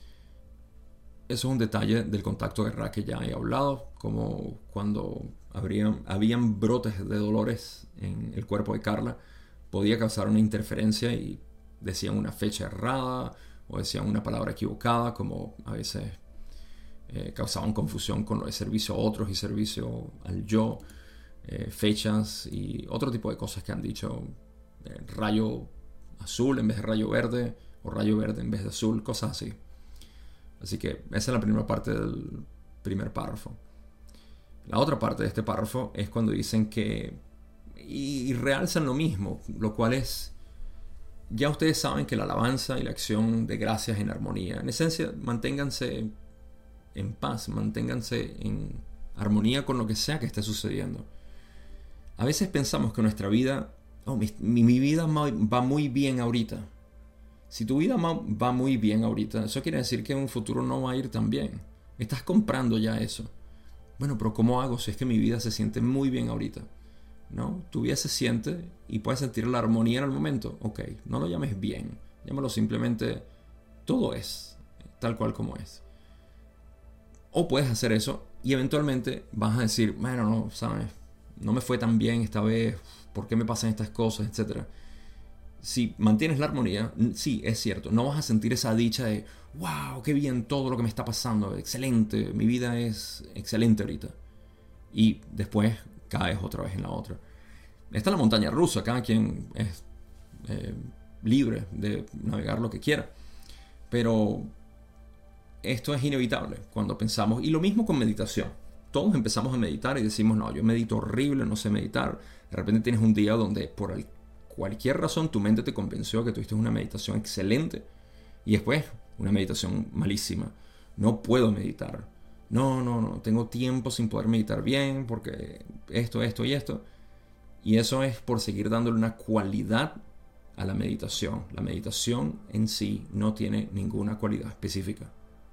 Eso es un detalle del contacto de Ra que ya he hablado, como cuando habían brotes de dolores en el cuerpo de Carla, podía causar una interferencia y decían una fecha errada o decían una palabra equivocada, como a veces causaban confusión con lo de servicio a otros y servicio al yo, fechas y otro tipo de cosas que han dicho, rayo azul en vez de rayo verde o rayo verde en vez de azul, cosas así. Así que esa es la primera parte del primer párrafo. La otra parte de este párrafo es cuando dicen que y realzan lo mismo, lo cual es, ya ustedes saben que la alabanza y la acción de gracias en armonía, en esencia, manténganse en paz, manténganse en armonía con lo que sea que esté sucediendo. A veces pensamos que nuestra vida, mi vida va muy bien ahorita. Si tu vida va muy bien ahorita, eso quiere decir que en un futuro no va a ir tan bien. Estás comprando ya eso. Bueno, pero ¿cómo hago si es que mi vida se siente muy bien ahorita? ¿No? Tu vida se siente y puedes sentir la armonía en el momento. Ok, no lo llames bien, llámalo simplemente todo es, tal cual como es. O puedes hacer eso y eventualmente vas a decir, bueno, no, sabes, no me fue tan bien esta vez, ¿por qué me pasan estas cosas? Etcétera. Si mantienes la armonía, sí, es cierto, no vas a sentir esa dicha de, wow, qué bien todo lo que me está pasando, excelente, mi vida es excelente ahorita. Y después caes otra vez en la otra. Esta es la montaña rusa, cada quien es libre de navegar lo que quiera. Pero esto es inevitable cuando pensamos, y lo mismo con meditación. Todos empezamos a meditar y decimos, no, yo medito horrible, no sé meditar. De repente tienes un día donde por cualquier razón tu mente te convenció que tuviste una meditación excelente y después una meditación malísima. No puedo meditar. No, tengo tiempo sin poder meditar bien porque esto y esto. Y eso es por seguir dándole una cualidad a la meditación. La meditación en sí no tiene ninguna cualidad específica.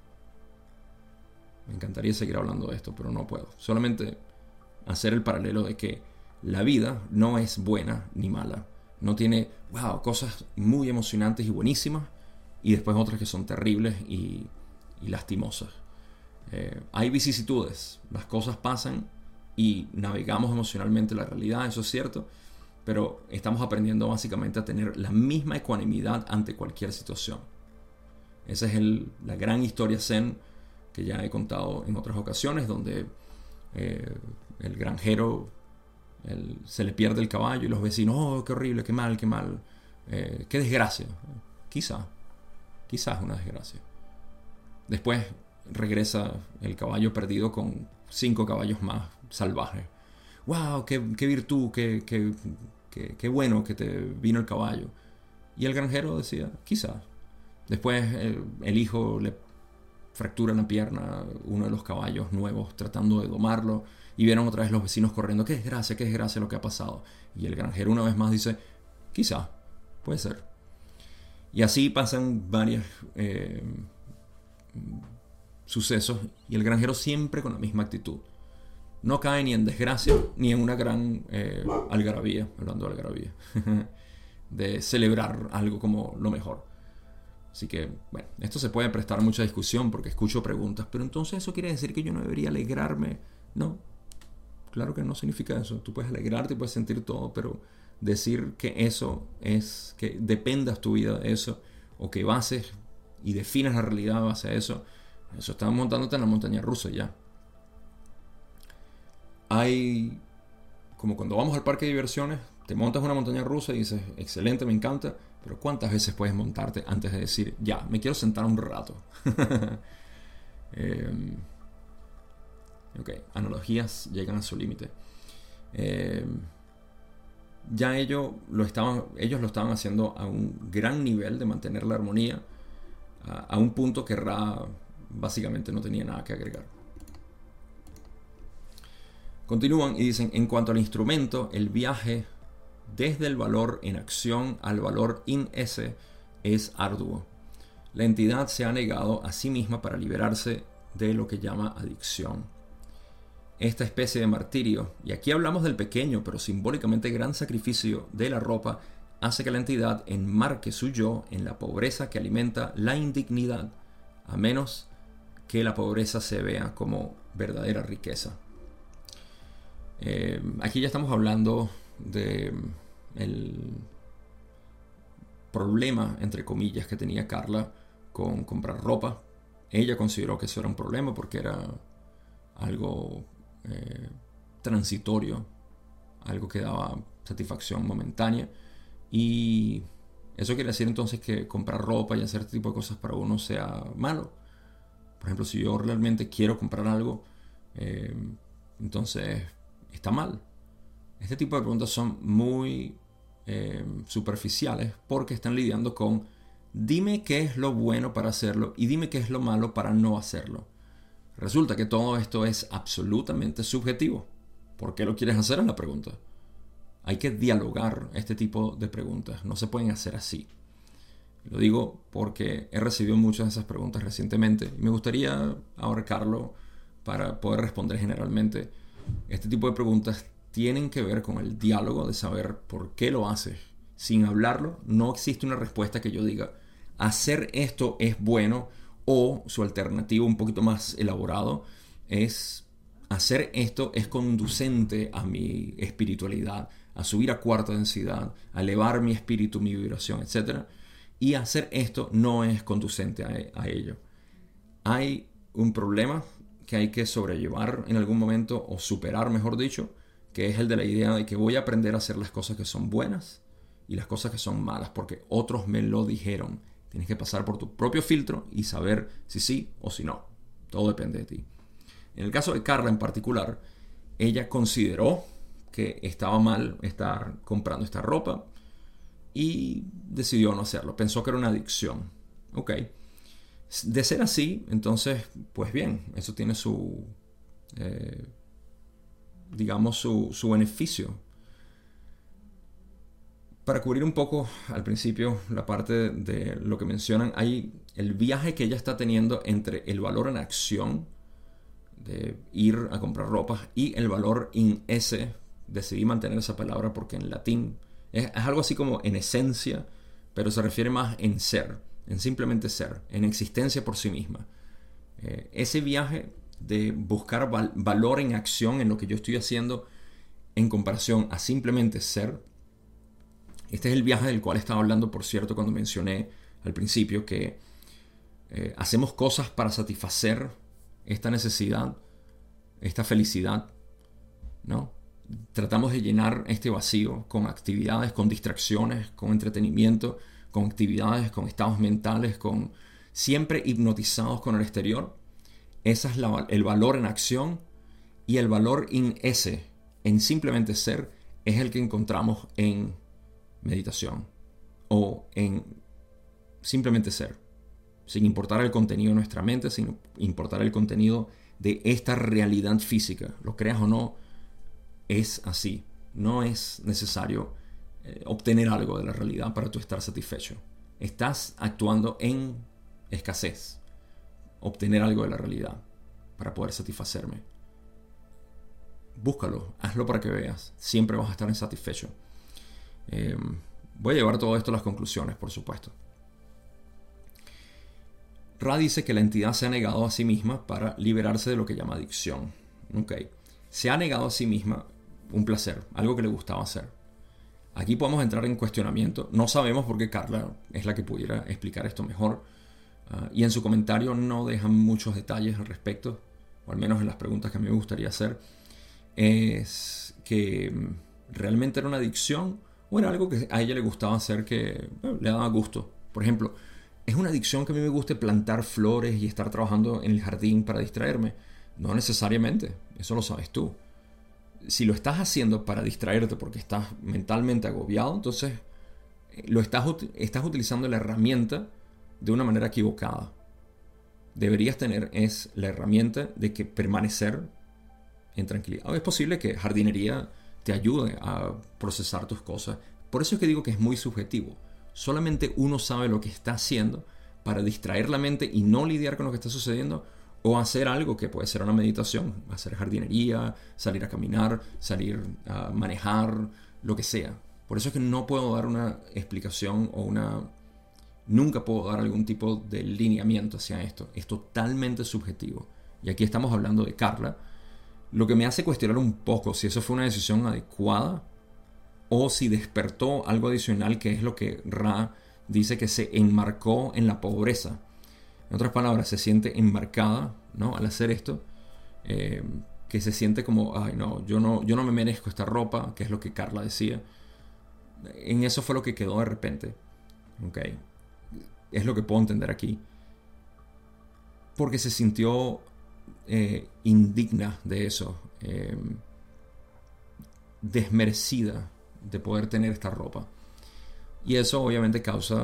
Me encantaría seguir hablando de esto, pero no puedo. Solamente hacer el paralelo de que la vida no es buena ni mala. No tiene, wow, cosas muy emocionantes y buenísimas y después otras que son terribles y lastimosas. Hay vicisitudes, las cosas pasan y navegamos emocionalmente la realidad, eso es cierto, pero estamos aprendiendo básicamente a tener la misma ecuanimidad ante cualquier situación. Esa es la gran historia zen que ya he contado en otras ocasiones, donde el granjero se le pierde el caballo y los vecinos, oh, qué horrible, qué mal, qué desgracia. Quizás es una desgracia. Después regresa el caballo perdido con 5 caballos más salvajes. ¡Wow! ¡Qué virtud! ¡Qué bueno que te vino el caballo! Y el granjero decía, quizás Después el hijo le fractura la pierna a uno de los caballos nuevos tratando de domarlo. Y vieron otra vez los vecinos corriendo. Qué desgracia lo que ha pasado. Y el granjero una vez más dice, quizá, puede ser. Y así pasan varios sucesos. Y el granjero siempre con la misma actitud. No cae ni en desgracia, ni en una gran algarabía, hablando de algarabía, de celebrar algo como lo mejor. Así que, bueno, esto se puede prestar mucha discusión porque escucho preguntas, pero entonces eso quiere decir que yo no debería alegrarme. No, claro que no significa eso. Tú puedes alegrarte, puedes sentir todo, pero decir que eso es, que dependas tu vida de eso, o que bases y definas la realidad a base de eso estás montándote en la montaña rusa ya. Hay, como cuando vamos al parque de diversiones, te montas una montaña rusa y dices, excelente, me encanta, pero ¿cuántas veces puedes montarte antes de decir, ya, me quiero sentar un rato? Ok, analogías llegan a su límite. Ya ellos lo estaban haciendo a un gran nivel de mantener la armonía, a un punto que Ra básicamente no tenía nada que agregar. Continúan y dicen, en cuanto al instrumento, el viaje desde el valor en acción al valor in esse es arduo. La entidad se ha negado a sí misma para liberarse de lo que llama adicción. Esta especie de martirio, y aquí hablamos del pequeño pero simbólicamente gran sacrificio de la ropa, hace que la entidad enmarque su yo en la pobreza que alimenta la indignidad, a menos que la pobreza se vea como verdadera riqueza. Aquí ya estamos hablando de el problema, entre comillas, que tenía Carla con comprar ropa. Ella consideró que eso era un problema porque era algo transitorio, algo que daba satisfacción momentánea, y eso quiere decir entonces que comprar ropa y hacer este tipo de cosas para uno sea malo. Por ejemplo, si yo realmente quiero comprar algo, entonces está mal. Este tipo de preguntas son muy superficiales porque están lidiando con dime qué es lo bueno para hacerlo y dime qué es lo malo para no hacerlo. Resulta que todo esto es absolutamente subjetivo. ¿Por qué lo quieres hacer? Es la pregunta. Hay que dialogar este tipo de preguntas. No se pueden hacer así. Lo digo porque he recibido muchas de esas preguntas recientemente y me gustaría abarcarlo para poder responder generalmente. Este tipo de preguntas tienen que ver con el diálogo de saber por qué lo haces. Sin hablarlo, no existe una respuesta que yo diga hacer esto es bueno, o su alternativa un poquito más elaborado es hacer esto es conducente a mi espiritualidad, a subir a cuarta densidad, a elevar mi espíritu, mi vibración, etc. Y hacer esto no es conducente a ello. Hay un problema que hay que sobrellevar en algún momento, o superar, mejor dicho, que es el de la idea de que voy a aprender a hacer las cosas que son buenas y las cosas que son malas porque otros me lo dijeron. Tienes que pasar por tu propio filtro y saber si sí o si no. Todo depende de ti. En el caso de Carla en particular, ella consideró que estaba mal estar comprando esta ropa y decidió no hacerlo. Pensó que era una adicción. Ok. De ser así, entonces, pues bien, eso tiene su, digamos, su beneficio. Para cubrir un poco al principio la parte de lo que mencionan, hay el viaje que ella está teniendo entre el valor en acción de ir a comprar ropa y el valor in esse. Decidí mantener esa palabra porque en latín es algo así como en esencia, pero se refiere más en ser, en simplemente ser, en existencia por sí misma. Ese viaje de buscar valor en acción en lo que yo estoy haciendo en comparación a simplemente ser. Este es el viaje del cual estaba hablando, por cierto, cuando mencioné al principio que hacemos cosas para satisfacer esta necesidad, esta felicidad, ¿no? Tratamos de llenar este vacío con actividades, con distracciones, con entretenimiento, con actividades, con estados mentales, con siempre hipnotizados con el exterior. Ese es el valor en acción, y el valor in esse, en simplemente ser, es el que encontramos en meditación o en simplemente ser. sin importar el contenido de nuestra mente, sin importar el contenido de esta realidad física. Lo creas o no, es así. No es necesario obtener algo de la realidad para tú estar satisfecho. Estás actuando en escasez. Obtener algo de la realidad para poder satisfacerme. Búscalo, hazlo para que veas. Siempre vas a estar insatisfecho. Voy a llevar todo esto a las conclusiones, por supuesto. Ra dice que la entidad se ha negado a sí misma para liberarse de lo que llama adicción. Okay. Se ha negado a sí misma un placer, algo que le gustaba hacer. Aquí podemos entrar en cuestionamiento. No sabemos por qué Carla es la que pudiera explicar esto mejor. Y en su comentario no dejan muchos detalles al respecto, o al menos en las preguntas que a mí me gustaría hacer. Es que realmente era una adicción o era algo que a ella le gustaba hacer que le daba gusto. Por ejemplo, ¿es una adicción que a mí me guste plantar flores y estar trabajando en el jardín para distraerme? No necesariamente, eso lo sabes tú. Si lo estás haciendo para distraerte porque estás mentalmente agobiado, entonces estás utilizando la herramienta de una manera equivocada. Deberías tener es la herramienta de que permanecer en tranquilidad. Es posible que jardinería te ayude a procesar tus cosas. Por eso es que digo que es muy subjetivo. Solamente uno sabe lo que está haciendo para distraer la mente y no lidiar con lo que está sucediendo, o hacer algo que puede ser una meditación, hacer jardinería, salir a caminar, salir a manejar, lo que sea. Por eso es que no puedo dar una explicación nunca puedo dar algún tipo de lineamiento hacia esto. Es totalmente subjetivo. Y aquí estamos hablando de Carla, lo que me hace cuestionar un poco si eso fue una decisión adecuada o si despertó algo adicional, que es lo que Ra dice, que se enmarcó en la pobreza. En otras palabras, se siente enmarcada, ¿no? Al hacer esto, que se siente como, ay no, yo no me merezco esta ropa, que es lo que Carla decía. En eso fue lo que quedó de repente. Okay. Es lo que puedo entender aquí. Porque se sintió indigna de eso, desmerecida de poder tener esta ropa. Y eso obviamente causa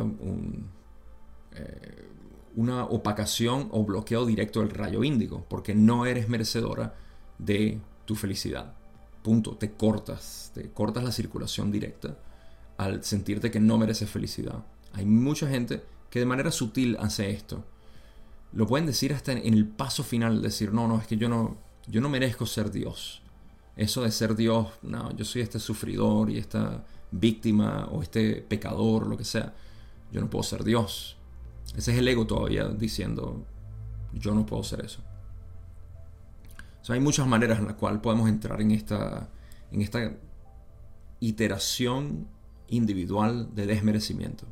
una opacación o bloqueo directo del rayo índigo, porque no eres merecedora de tu felicidad. Punto. Te cortas la circulación directa al sentirte que no mereces felicidad. Hay mucha gente que de manera sutil hace esto. Lo pueden decir hasta en el paso final, decir, no, es que yo no merezco ser Dios. Eso de ser Dios, no, yo soy este sufridor y esta víctima o este pecador, lo que sea. Yo no puedo ser Dios. Ese es el ego todavía diciendo, yo no puedo ser eso. O sea, hay muchas maneras en las cuales podemos entrar en esta iteración individual de desmerecimiento.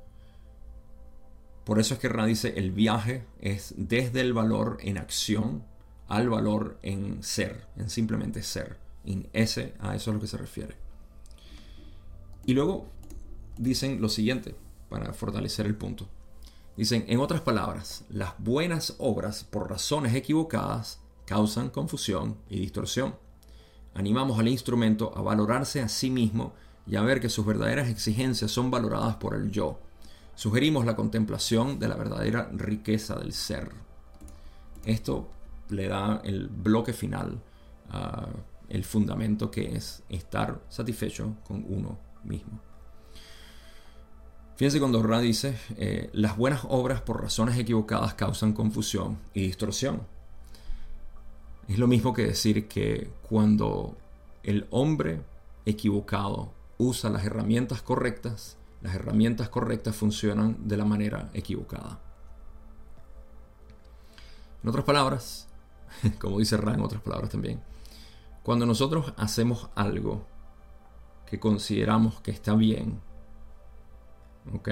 Por eso es que Ra dice, el viaje es desde el valor en acción al valor en ser, en simplemente ser. A eso es lo que se refiere. Y luego dicen lo siguiente, para fortalecer el punto. Dicen, en otras palabras, las buenas obras por razones equivocadas causan confusión y distorsión. Animamos al instrumento a valorarse a sí mismo y a ver que sus verdaderas exigencias son valoradas por el yo. Sugerimos la contemplación de la verdadera riqueza del ser. Esto le da el bloque final, el fundamento, que es estar satisfecho con uno mismo. Fíjense cuando Ra dice, las buenas obras por razones equivocadas causan confusión y distorsión. Es lo mismo que decir que cuando el hombre equivocado usa las herramientas correctas funcionan de la manera equivocada. En otras palabras, como dice Ra en otras palabras también, cuando nosotros hacemos algo que consideramos que está bien, ¿ok?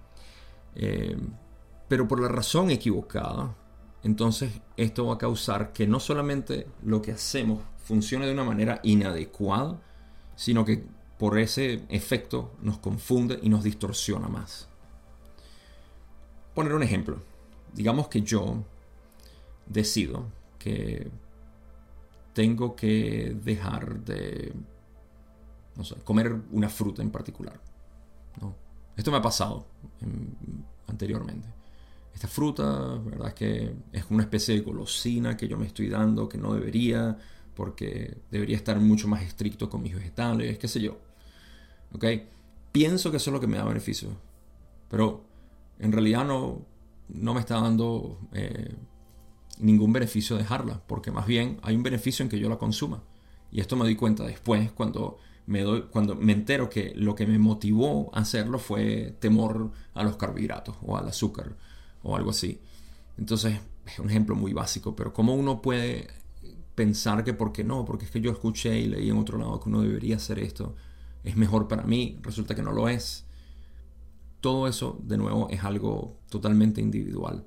Pero por la razón equivocada, entonces esto va a causar que no solamente lo que hacemos funcione de una manera inadecuada, sino que por ese efecto nos confunde y nos distorsiona más. Poner un ejemplo. Digamos que yo decido que tengo que dejar de, no sé, comer una fruta en particular, ¿no? Esto me ha pasado anteriormente. esta fruta, ¿verdad? Es que es una especie de golosina que yo me estoy dando, que no debería, porque debería estar mucho más estricto con mis vegetales, qué sé yo. ¿Ok? Pienso que eso es lo que me da beneficio, pero en realidad no me está dando ningún beneficio dejarla, porque más bien hay un beneficio en que yo la consuma. Y esto me doy cuenta después cuando cuando me entero que lo que me motivó a hacerlo fue temor a los carbohidratos o al azúcar o algo así. Entonces es un ejemplo muy básico, pero cómo uno puede pensar que porque no, porque es que yo escuché y leí en otro lado que uno debería hacer esto, es mejor para mí, resulta que no lo es. Todo eso, de nuevo, es algo totalmente individual.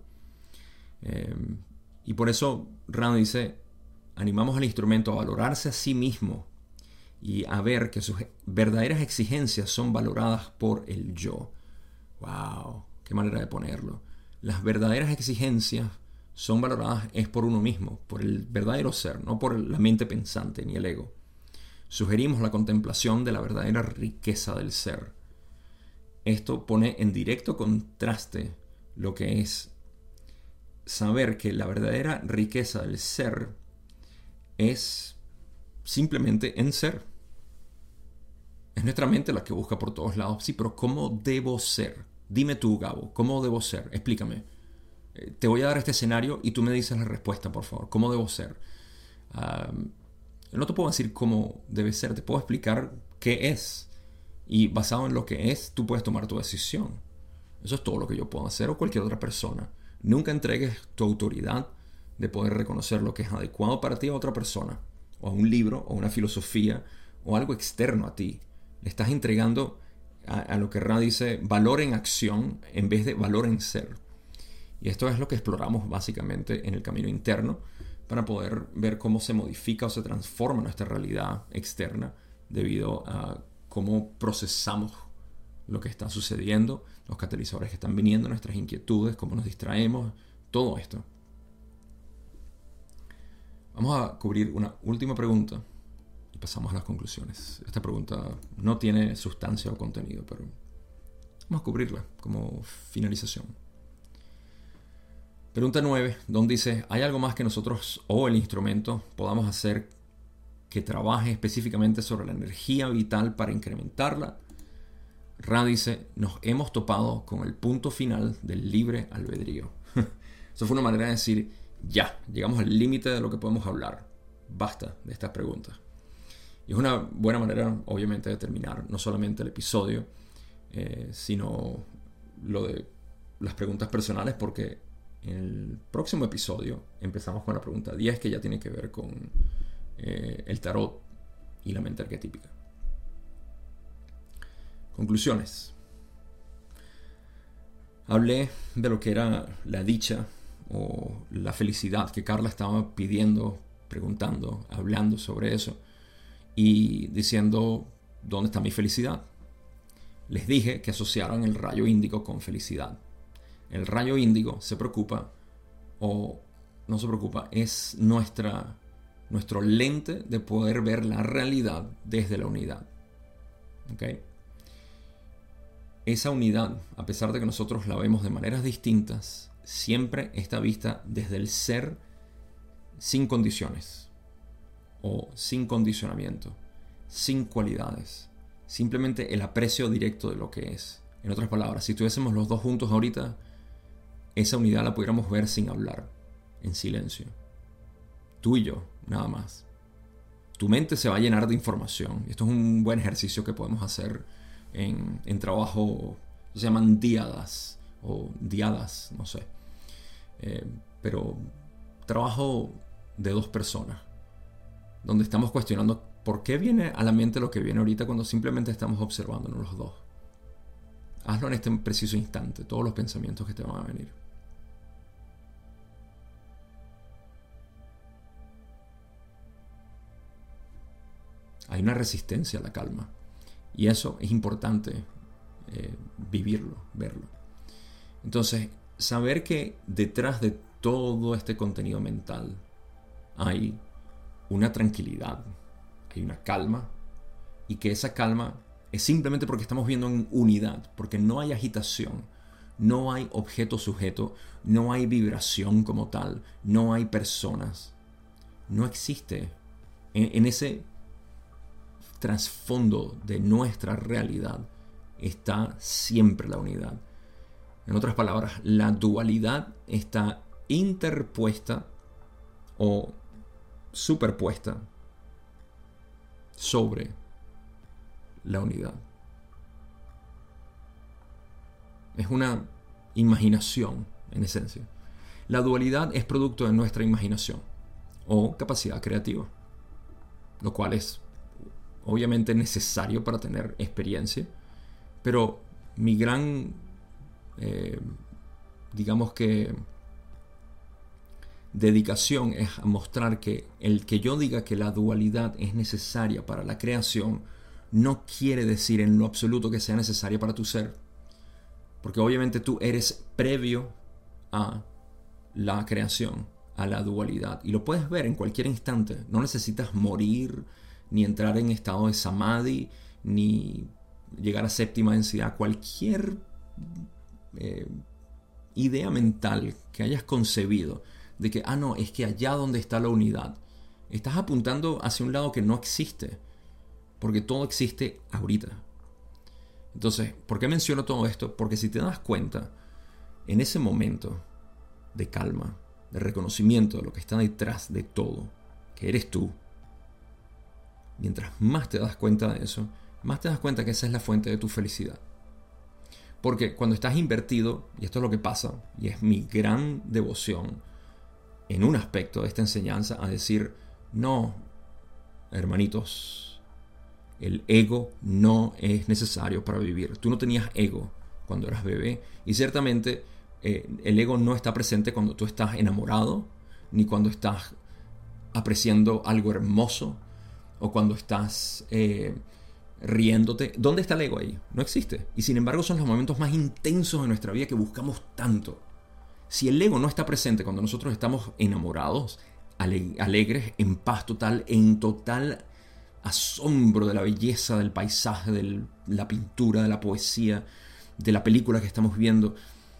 Y por eso Rand dice, animamos al instrumento a valorarse a sí mismo y a ver que sus verdaderas exigencias son valoradas por el yo. ¡Wow! ¡Qué manera de ponerlo! Las verdaderas exigencias son valoradas es por uno mismo, por el verdadero ser, no por la mente pensante ni el ego. Sugerimos la contemplación de la verdadera riqueza del ser. Esto pone en directo contraste lo que es saber que la verdadera riqueza del ser es simplemente en ser. Es nuestra mente la que busca por todos lados. Sí, pero ¿cómo debo ser? Dime tú, Gabo, ¿cómo debo ser? Explícame. Te voy a dar este escenario y tú me dices la respuesta, por favor. ¿Cómo debo ser? No te puedo decir cómo debe ser, te puedo explicar qué es. Y basado en lo que es, tú puedes tomar tu decisión. Eso es todo lo que yo puedo hacer o cualquier otra persona. Nunca entregues tu autoridad de poder reconocer lo que es adecuado para ti a otra persona, o a un libro, o una filosofía, o algo externo a ti. Le estás entregando a lo que Ra dice valor en acción en vez de valor en ser. Y esto es lo que exploramos básicamente en el camino interno para poder ver cómo se modifica o se transforma nuestra realidad externa debido a cómo procesamos lo que está sucediendo, los catalizadores que están viniendo, nuestras inquietudes, cómo nos distraemos, todo esto. Vamos a cubrir una última pregunta y pasamos a las conclusiones. Esta pregunta no tiene sustancia o contenido, pero vamos a cubrirla como finalización. Pregunta 9, donde dice, ¿hay algo más que nosotros o el instrumento podamos hacer que trabaje específicamente sobre la energía vital para incrementarla? Ra dice, nos hemos topado con el punto final del libre albedrío. Eso fue una manera de decir, ya, llegamos al límite de lo que podemos hablar. Basta de estas preguntas. Y es una buena manera, obviamente, de terminar no solamente el episodio, sino lo de las preguntas personales, porque en el próximo episodio empezamos con la pregunta 10, que ya tiene que ver con el tarot y la mente arquetípica. Conclusiones. Hablé de lo que era la dicha o la felicidad que Carla estaba pidiendo, preguntando, hablando sobre eso y diciendo ¿dónde está mi felicidad? Les dije que asociaran el rayo índigo con felicidad. El rayo índigo se preocupa o no se preocupa, es nuestro lente de poder ver la realidad desde la unidad. ¿Okay? Esa unidad, a pesar de que nosotros la vemos de maneras distintas, siempre está vista desde el ser sin condiciones o sin condicionamiento, sin cualidades, simplemente el aprecio directo de lo que es. En otras palabras, si estuviésemos los dos juntos ahorita, esa unidad la pudiéramos ver sin hablar, en silencio. Tú y yo, nada más. Tu mente se va a llenar de información. Esto es un buen ejercicio que podemos hacer en trabajo, se llaman diadas o diadas, no sé. Pero trabajo de dos personas, donde estamos cuestionando por qué viene a la mente lo que viene ahorita cuando simplemente estamos observándonos los dos. Hazlo en este preciso instante, todos los pensamientos que te van a venir. Hay una resistencia a la calma. Y eso es importante vivirlo, verlo. Entonces, saber que detrás de todo este contenido mental hay una tranquilidad, hay una calma, y que esa calma es simplemente porque estamos viendo en unidad, porque no hay agitación, No hay objeto sujeto, no hay vibración como tal, no hay personas. No existe en ese trasfondo de nuestra realidad está siempre la unidad. En otras palabras, la dualidad está interpuesta o superpuesta sobre la unidad. Es una imaginación, en esencia. La dualidad es producto de nuestra imaginación o capacidad creativa, lo cual es obviamente necesario para tener experiencia, pero mi gran, digamos que, dedicación es a mostrar que el que yo diga que la dualidad es necesaria para la creación no quiere decir en lo absoluto que sea necesaria para tu ser. Porque obviamente tú eres previo a la creación, a la dualidad. Y lo puedes ver en cualquier instante. No necesitas morir, ni entrar en estado de samadhi, ni llegar a séptima densidad. Cualquier idea mental que hayas concebido de que, no, es que allá donde está la unidad, estás apuntando hacia un lado que no existe. Porque todo existe ahorita. Entonces, ¿por qué menciono todo esto? Porque si te das cuenta, en ese momento de calma, de reconocimiento de lo que está detrás de todo, que eres tú, mientras más te das cuenta de eso, más te das cuenta que esa es la fuente de tu felicidad. Porque cuando estás invertido, y esto es lo que pasa, y es mi gran devoción en un aspecto de esta enseñanza, a decir, no, hermanitos, el ego no es necesario para vivir. Tú no tenías ego cuando eras bebé. Y ciertamente el ego no está presente cuando tú estás enamorado, ni cuando estás apreciando algo hermoso, o cuando estás riéndote. ¿Dónde está el ego ahí? No existe. Y sin embargo son los momentos más intensos de nuestra vida que buscamos tanto. Si el ego no está presente cuando nosotros estamos enamorados, alegres, en paz total, en total asombro de la belleza del paisaje, de la pintura, de la poesía, de la película que estamos viendo.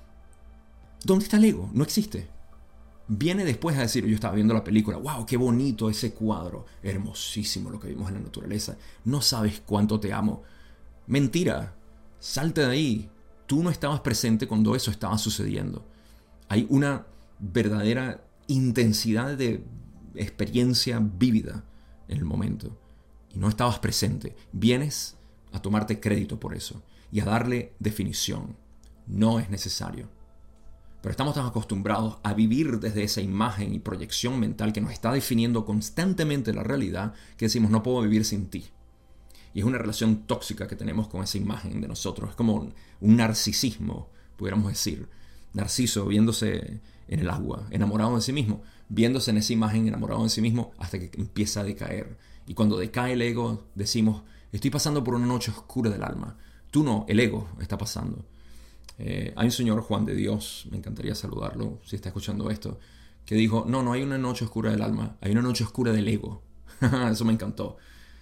¿Dónde está el ego? No existe. Viene después a decir, yo estaba viendo la película, wow, qué bonito ese cuadro, hermosísimo lo que vimos en la naturaleza, no sabes cuánto te amo. Mentira, salte de ahí. Tú no estabas presente cuando eso estaba sucediendo. Hay una verdadera intensidad de experiencia vívida en el momento. Y no estabas presente. Vienes a tomarte crédito por eso y a darle definición. No es necesario. Pero estamos tan acostumbrados a vivir desde esa imagen y proyección mental que nos está definiendo constantemente la realidad que decimos, no puedo vivir sin ti. Y es una relación tóxica que tenemos con esa imagen de nosotros. Es como un narcisismo, pudiéramos decir. Narciso viéndose en el agua, enamorado de sí mismo, viéndose en esa imagen, enamorado de sí mismo, hasta que empieza a decaer. Y cuando decae el ego, decimos, estoy pasando por una noche oscura del alma. Tú no, el ego está pasando. Hay un señor, Juan de Dios, me encantaría saludarlo si está escuchando esto, que dijo, no hay una noche oscura del alma, hay una noche oscura del ego. Eso me encantó.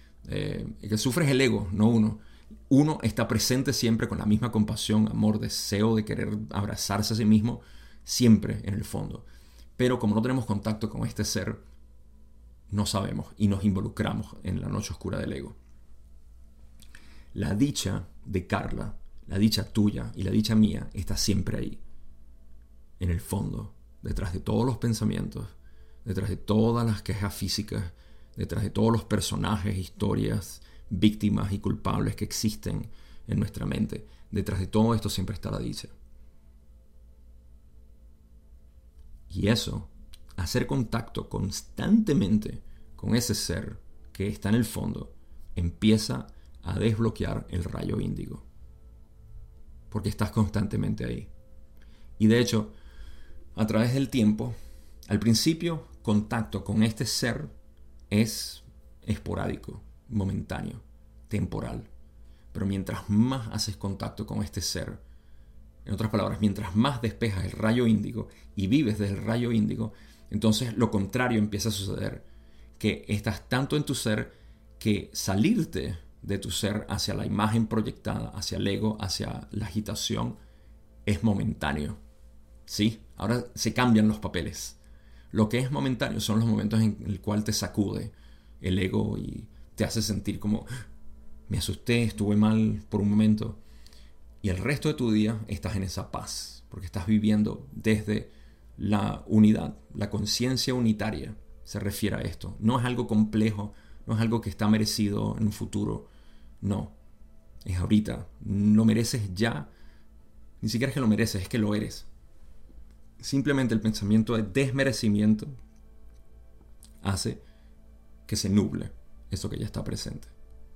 El que sufre es el ego, no uno. Uno está presente siempre con la misma compasión, amor, deseo de querer abrazarse a sí mismo, siempre en el fondo. Pero como no tenemos contacto con este ser, no sabemos y nos involucramos en la noche oscura del ego. La dicha de Carla, la dicha tuya y la dicha mía está siempre ahí, en el fondo, detrás de todos los pensamientos, detrás de todas las quejas físicas, detrás de todos los personajes, historias, víctimas y culpables que existen en nuestra mente. Detrás de todo esto siempre está la dicha. Y eso, hacer contacto constantemente con ese ser que está en el fondo, empieza a desbloquear el rayo índigo. Porque estás constantemente ahí. Y de hecho, a través del tiempo, al principio, contacto con este ser es esporádico, momentáneo, temporal. Pero mientras más haces contacto con este ser, en otras palabras, mientras más despejas el rayo índigo y vives desde el rayo índigo, entonces lo contrario empieza a suceder, que estás tanto en tu ser que salirte de tu ser hacia la imagen proyectada, hacia el ego, hacia la agitación, es momentáneo. ¿Sí? Ahora se cambian los papeles. Lo que es momentáneo son los momentos en el cual te sacude el ego y te hace sentir como me asusté, estuve mal por un momento. Y el resto de tu día estás en esa paz, porque estás viviendo desde la unidad, la conciencia unitaria se refiere a esto. No es algo complejo, no es algo que está merecido en un futuro. No, es ahorita. Lo mereces ya. Ni siquiera es que lo mereces, es que lo eres. Simplemente el pensamiento de desmerecimiento hace que se nuble eso que ya está presente.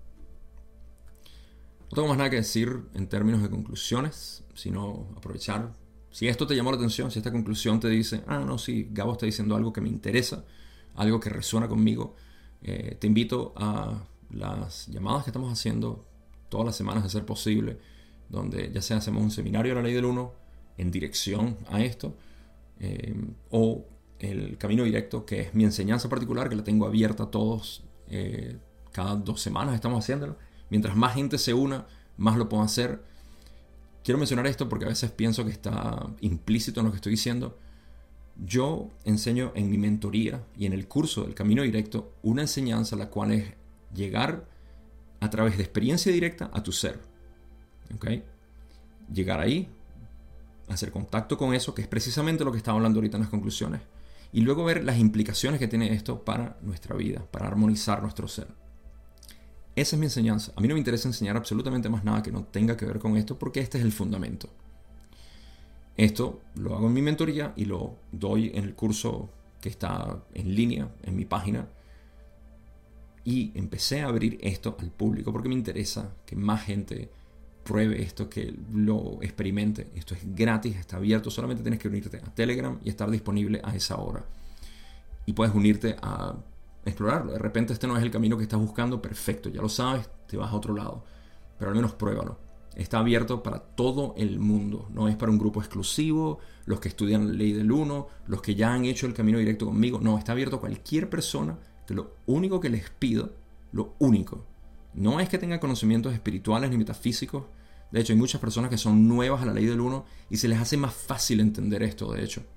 No tengo más nada que decir en términos de conclusiones, sino aprovechar. Si esto te llamó la atención, si esta conclusión te dice, no, sí, Gabo está diciendo algo que me interesa, algo que resuena conmigo, te invito a las llamadas que estamos haciendo todas las semanas de ser posible, donde ya sea hacemos un seminario de la Ley del Uno en dirección a esto, o el Camino Directo, que es mi enseñanza particular, que la tengo abierta a todos, cada 2 semanas estamos haciéndolo. Mientras más gente se una, más lo puedo hacer. Quiero mencionar esto porque a veces pienso que está implícito en lo que estoy diciendo. Yo enseño en mi mentoría y en el curso del Camino Directo una enseñanza la cual es llegar a través de experiencia directa a tu ser. ¿Okay? Llegar ahí, hacer contacto con eso, que es precisamente lo que estaba hablando ahorita en las conclusiones, y luego ver las implicaciones que tiene esto para nuestra vida, para armonizar nuestro ser. Esa es mi enseñanza. A mí no me interesa enseñar absolutamente más nada que no tenga que ver con esto, porque este es el fundamento. Esto lo hago en mi mentoría y lo doy en el curso que está en línea en mi página. Y empecé a abrir esto al público porque me interesa que más gente pruebe esto, que lo experimente. Esto es gratis, está abierto, solamente tienes que unirte a Telegram y estar disponible a esa hora. Y puedes unirte a explorarlo. De repente este no es el camino que estás buscando, perfecto, ya lo sabes, te vas a otro lado. Pero al menos pruébalo. Está abierto para todo el mundo, no es para un grupo exclusivo, los que estudian la Ley del Uno, los que ya han hecho el Camino Directo conmigo. No, está abierto a cualquier persona, que lo único que les pido, lo único, no es que tenga conocimientos espirituales ni metafísicos. De hecho, hay muchas personas que son nuevas a la Ley del Uno y se les hace más fácil entender esto, de hecho.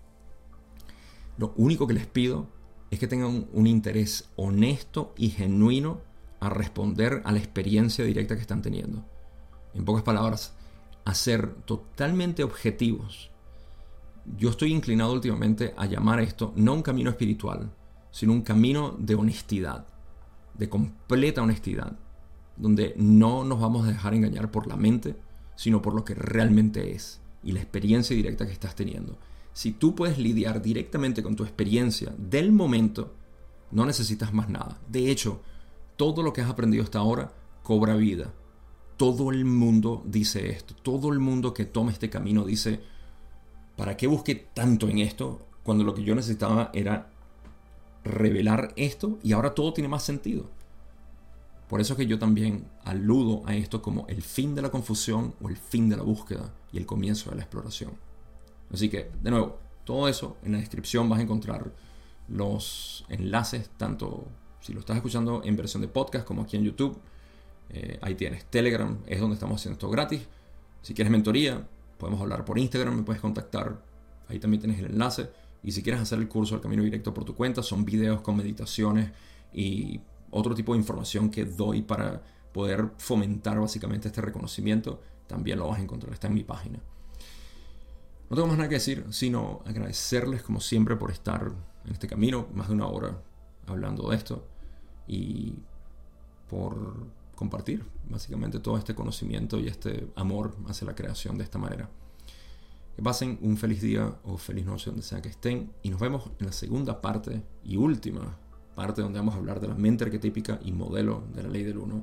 Lo único que les pido es que tengan un interés honesto y genuino a responder a la experiencia directa que están teniendo. En pocas palabras, a ser totalmente objetivos. Yo estoy inclinado últimamente a llamar esto no un camino espiritual, sino un camino de honestidad, de completa honestidad, donde no nos vamos a dejar engañar por la mente, sino por lo que realmente es y la experiencia directa que estás teniendo. Si tú puedes lidiar directamente con tu experiencia del momento, no necesitas más nada. De hecho, todo lo que has aprendido hasta ahora cobra vida. Todo el mundo dice esto. Todo el mundo que toma este camino dice, ¿para qué busqué tanto en esto cuando lo que yo necesitaba era revelar esto y ahora todo tiene más sentido? Por eso es que yo también aludo a esto como el fin de la confusión o el fin de la búsqueda y el comienzo de la exploración. Así que, de nuevo, todo eso en la descripción vas a encontrar los enlaces, tanto si lo estás escuchando en versión de podcast como aquí en YouTube. Ahí tienes Telegram, es donde estamos haciendo esto gratis. Si quieres mentoría, podemos hablar por Instagram, me puedes contactar. Ahí también tienes el enlace. Y si quieres hacer el curso del Camino Directo por tu cuenta, son videos con meditaciones y otro tipo de información que doy para poder fomentar básicamente este reconocimiento. También lo vas a encontrar, está en mi página. No tengo más nada que decir, sino agradecerles como siempre por estar en este camino, más de 1 hora hablando de esto, y por compartir básicamente todo este conocimiento y este amor hacia la creación de esta manera. Que pasen un feliz día o feliz noche donde sea que estén, y nos vemos en la segunda parte y última parte donde vamos a hablar de la mente arquetípica y modelo de la Ley del Uno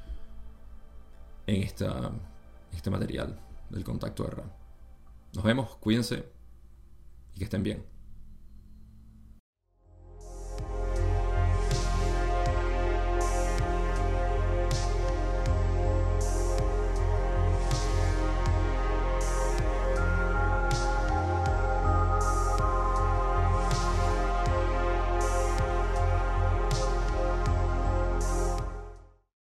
en este material del contacto de Ra. Nos vemos, cuídense y que estén bien.